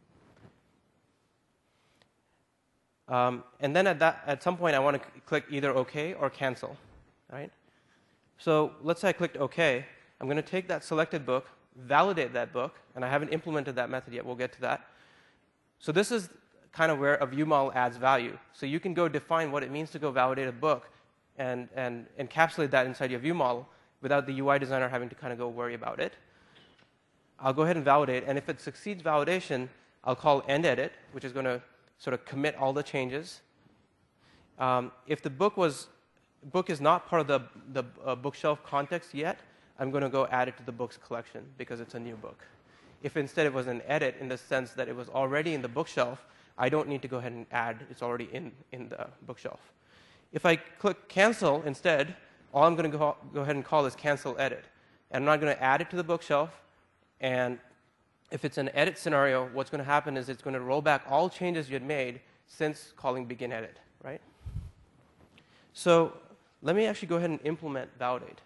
Um, and then at, that, at some point, I want to click either OK or cancel. Right? So let's say I clicked OK. I'm going to take that selected book, validate that book. And I haven't implemented that method yet. We'll get to that. So this is kind of where a view model adds value. So you can go define what it means to go validate a book and, and encapsulate that inside your view model without the U I designer having to kind of go worry about it. I'll go ahead and validate. And if it succeeds validation, I'll call end edit, which is going to sort of commit all the changes. Um, if the book was book is not part of the, the uh, bookshelf context yet, I'm going to go add it to the books collection because it's a new book. If instead it was an edit in the sense that it was already in the bookshelf, I don't need to go ahead and add. It's already in, in the bookshelf. If I click cancel instead, all I'm going to go, go ahead and call is cancel edit. And I'm not going to add it to the bookshelf. And if it's an edit scenario, what's going to happen is it's going to roll back all changes you had made since calling begin edit, right? So let me actually go ahead and implement validate.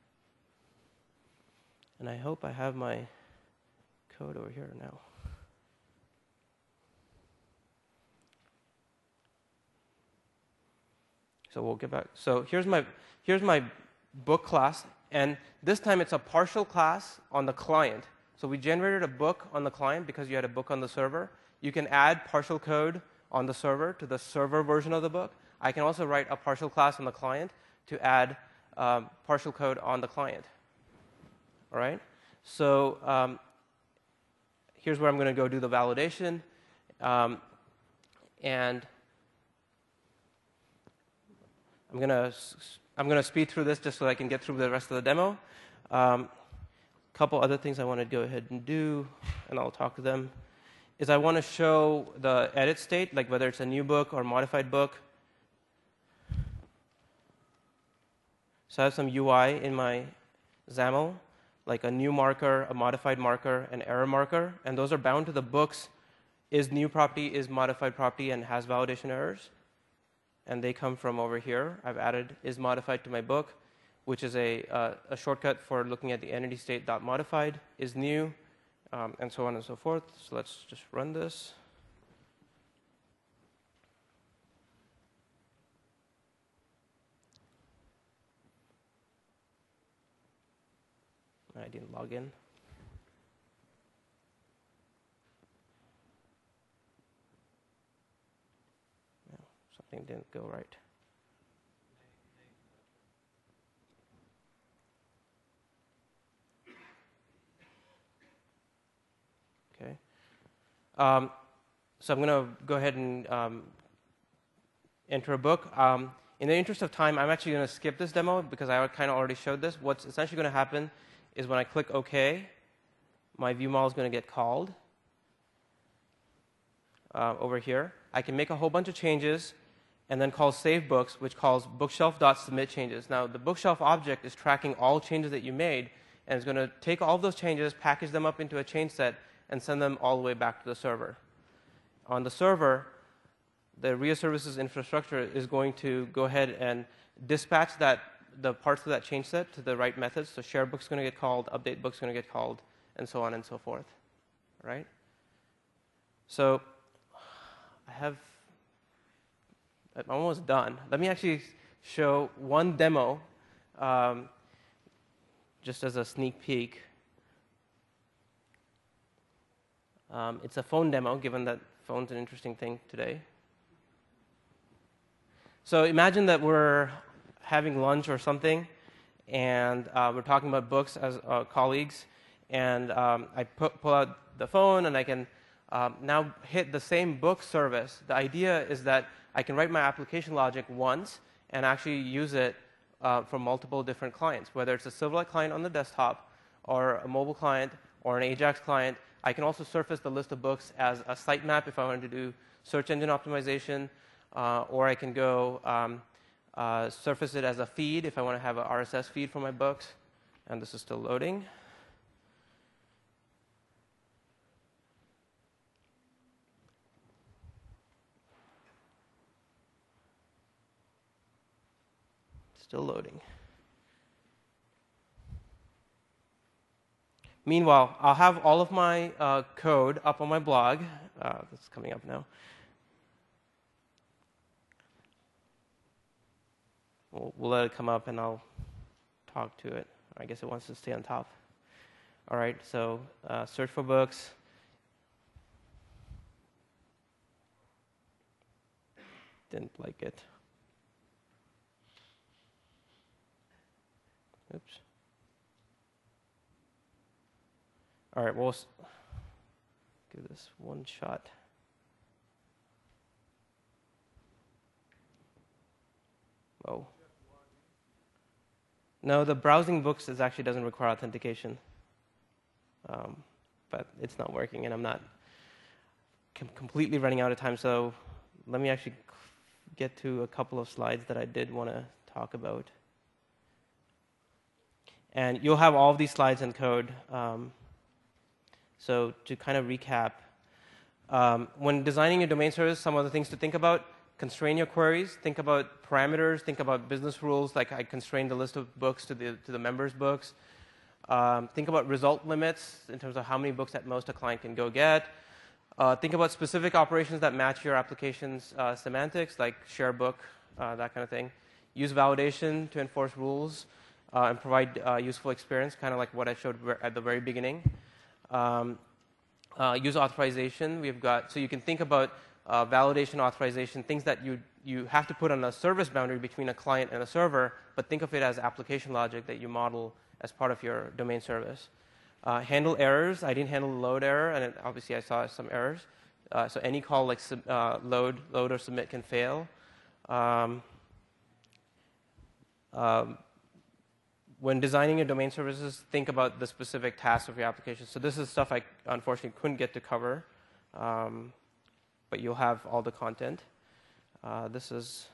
And I hope I have my code over here now. So we'll get back. So here's my here's my book class, and this time it's a partial class on the client. So we generated a book on the client because you had a book on the server. You can add partial code on the server to the server version of the book. I can also write a partial class on the client to add um, partial code on the client. All right? So um, here's where I'm going to go do the validation. Um, and I'm going to I'm going to speed through this just so I can get through the rest of the demo. A um, couple other things I want to go ahead and do, and I'll talk to them, is I want to show the edit state, like whether it's a new book or modified book. So I have some U I in my XAML, like a new marker, a modified marker, an error marker, and those are bound to the books is new property, is modified property, and has validation errors. And they come from over here. I've added is modified to my book, which is a, uh, a shortcut for looking at the entity state dot modified, is new, um, and so on and so forth. So let's just run this. I didn't log in. No, something didn't go right. Okay. Um, so I'm going to go ahead and um, enter a book. Um, in the interest of time, I'm actually going to skip this demo because I kind of already showed this. What's essentially going to happen is when I click OK, my view model is going to get called uh, over here. I can make a whole bunch of changes and then call save books, which calls bookshelf.submit changes. Now, the bookshelf object is tracking all changes that you made, and it's going to take all of those changes, package them up into a change set, and send them all the way back to the server. On the server, the R I A Services infrastructure is going to go ahead and dispatch that the parts of that change set to the right methods. So share book's going to get called, update book's going to get called, and so on and so forth. Right? So I have, I'm almost done. Let me actually show one demo um, just as a sneak peek. Um, it's a phone demo, given that phone's an interesting thing today. So imagine that we're having lunch or something, and uh, we're talking about books as uh, colleagues, and um, I put, pull out the phone, and I can um, now hit the same book service. The idea is that I can write my application logic once and actually use it uh, for multiple different clients, whether it's a Silverlight client on the desktop, or a mobile client, or an Ajax client. I can also surface the list of books as a sitemap if I wanted to do search engine optimization, uh, or I can go um, Uh, surface it as a feed if I want to have an R S S feed for my books. And this is still loading. Still loading. Meanwhile, I'll have all of my uh, code up on my blog. Uh, that's coming up now. We'll, we'll let it come up, and I'll talk to it. I guess it wants to stay on top. All right, so uh, search for books. Didn't like it. Oops. All right, we'll give this one shot. Oh. No, the browsing books is actually doesn't require authentication. Um, but it's not working, and I'm not com completely running out of time. So let me actually get to a couple of slides that I did want to talk about. And you'll have all of these slides and code. Um, so to kind of recap, um, when designing a domain service, some of the things to think about: constrain your queries, think about parameters, think about business rules, like I constrain the list of books to the, to the members' books. Um, think about result limits in terms of how many books at most a client can go get. Uh, think about specific operations that match your application's uh, semantics, like share book, uh, that kind of thing. use validation to enforce rules, uh, and provide uh, useful experience, kind of like what I showed at the very beginning. Um, uh, user authorization, we've got, so you can think about uh, validation, authorization, things that you, you have to put on a service boundary between a client and a server, but think of it as application logic that you model as part of your domain service. Uh, handle errors. I didn't handle the load error, and it, obviously I saw some errors. Uh, so any call like sub, uh, load, load or submit can fail. Um, um, when designing your domain services, think about the specific tasks of your application. So this is stuff I unfortunately couldn't get to cover, um, but you'll have all the content. Uh, this is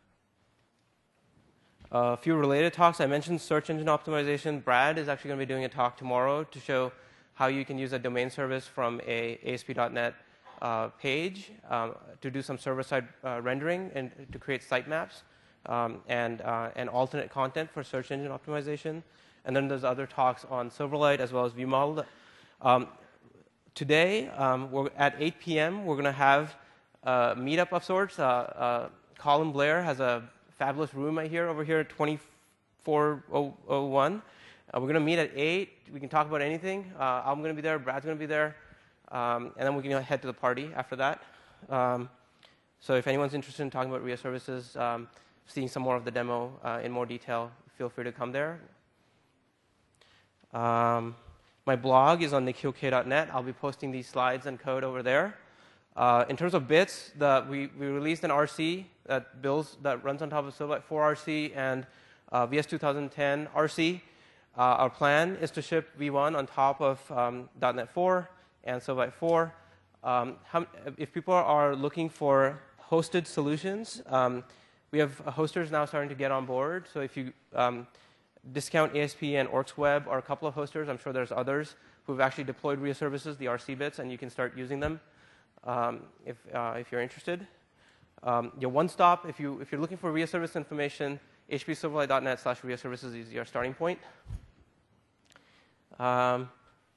a few related talks. I mentioned search engine optimization. Brad is actually going to be doing a talk tomorrow to show how you can use a domain service from a A S P dot net uh, page um, to do some server-side uh, rendering and to create sitemaps. Um, and, uh, and alternate content for search engine optimization. And then there's other talks on Silverlight as well as ViewModel. Um, today, um, we're at eight P M, we're going to have a meetup of sorts. Uh, uh, Colin Blair has a fabulous room right here, over here at twenty-four oh one. Uh, we're going to meet at eight. We can talk about anything. Uh, I'm going to be there. Brad's going to be there. Um, and then we can head to the party after that. Um, so if anyone's interested in talking about R I A services, um, seeing some more of the demo uh, in more detail, feel free to come there. Um, my blog is on nikhil k dot net. I'll be posting these slides and code over there. Uh, in terms of bits, the, we, we released an R C that builds that runs on top of Silverlight four R C and uh, V S two thousand ten R C. Uh, our plan is to ship V one on top of um, .NET four and Silverlight four. Um, how, if people are looking for hosted solutions, um, we have hosters now starting to get on board. So if you um, discount A S P and OrcsWeb are a couple of hosters, I'm sure there's others who've actually deployed R I A services, the R C bits, and you can start using them um, if, uh, if you're interested. Um, your one-stop, if, you, if you're looking for R I A service information, h p silverlight dot net slash R I A services is your starting point. Um,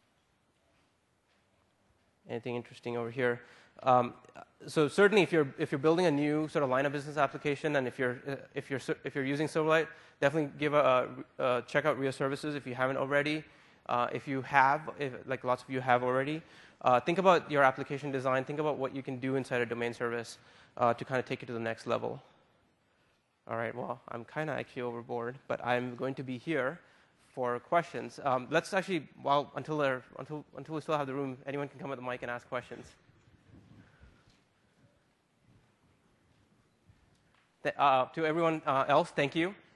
anything interesting over here? Um, so certainly, if you're if you're building a new sort of line of business application, and if you're uh, if you're if you're using Silverlight, definitely give a, a, a check out R I A services if you haven't already. Uh, if you have, if, like lots of you have already, uh, think about your application design. Think about what you can do inside a domain service uh, to kind of take it to the next level. All right. Well, I'm kind of actually overboard, but I'm going to be here for questions. Um, let's actually, well, until there, until until we still have the room, anyone can come at the mic and ask questions. Uh, to everyone uh, else, thank you.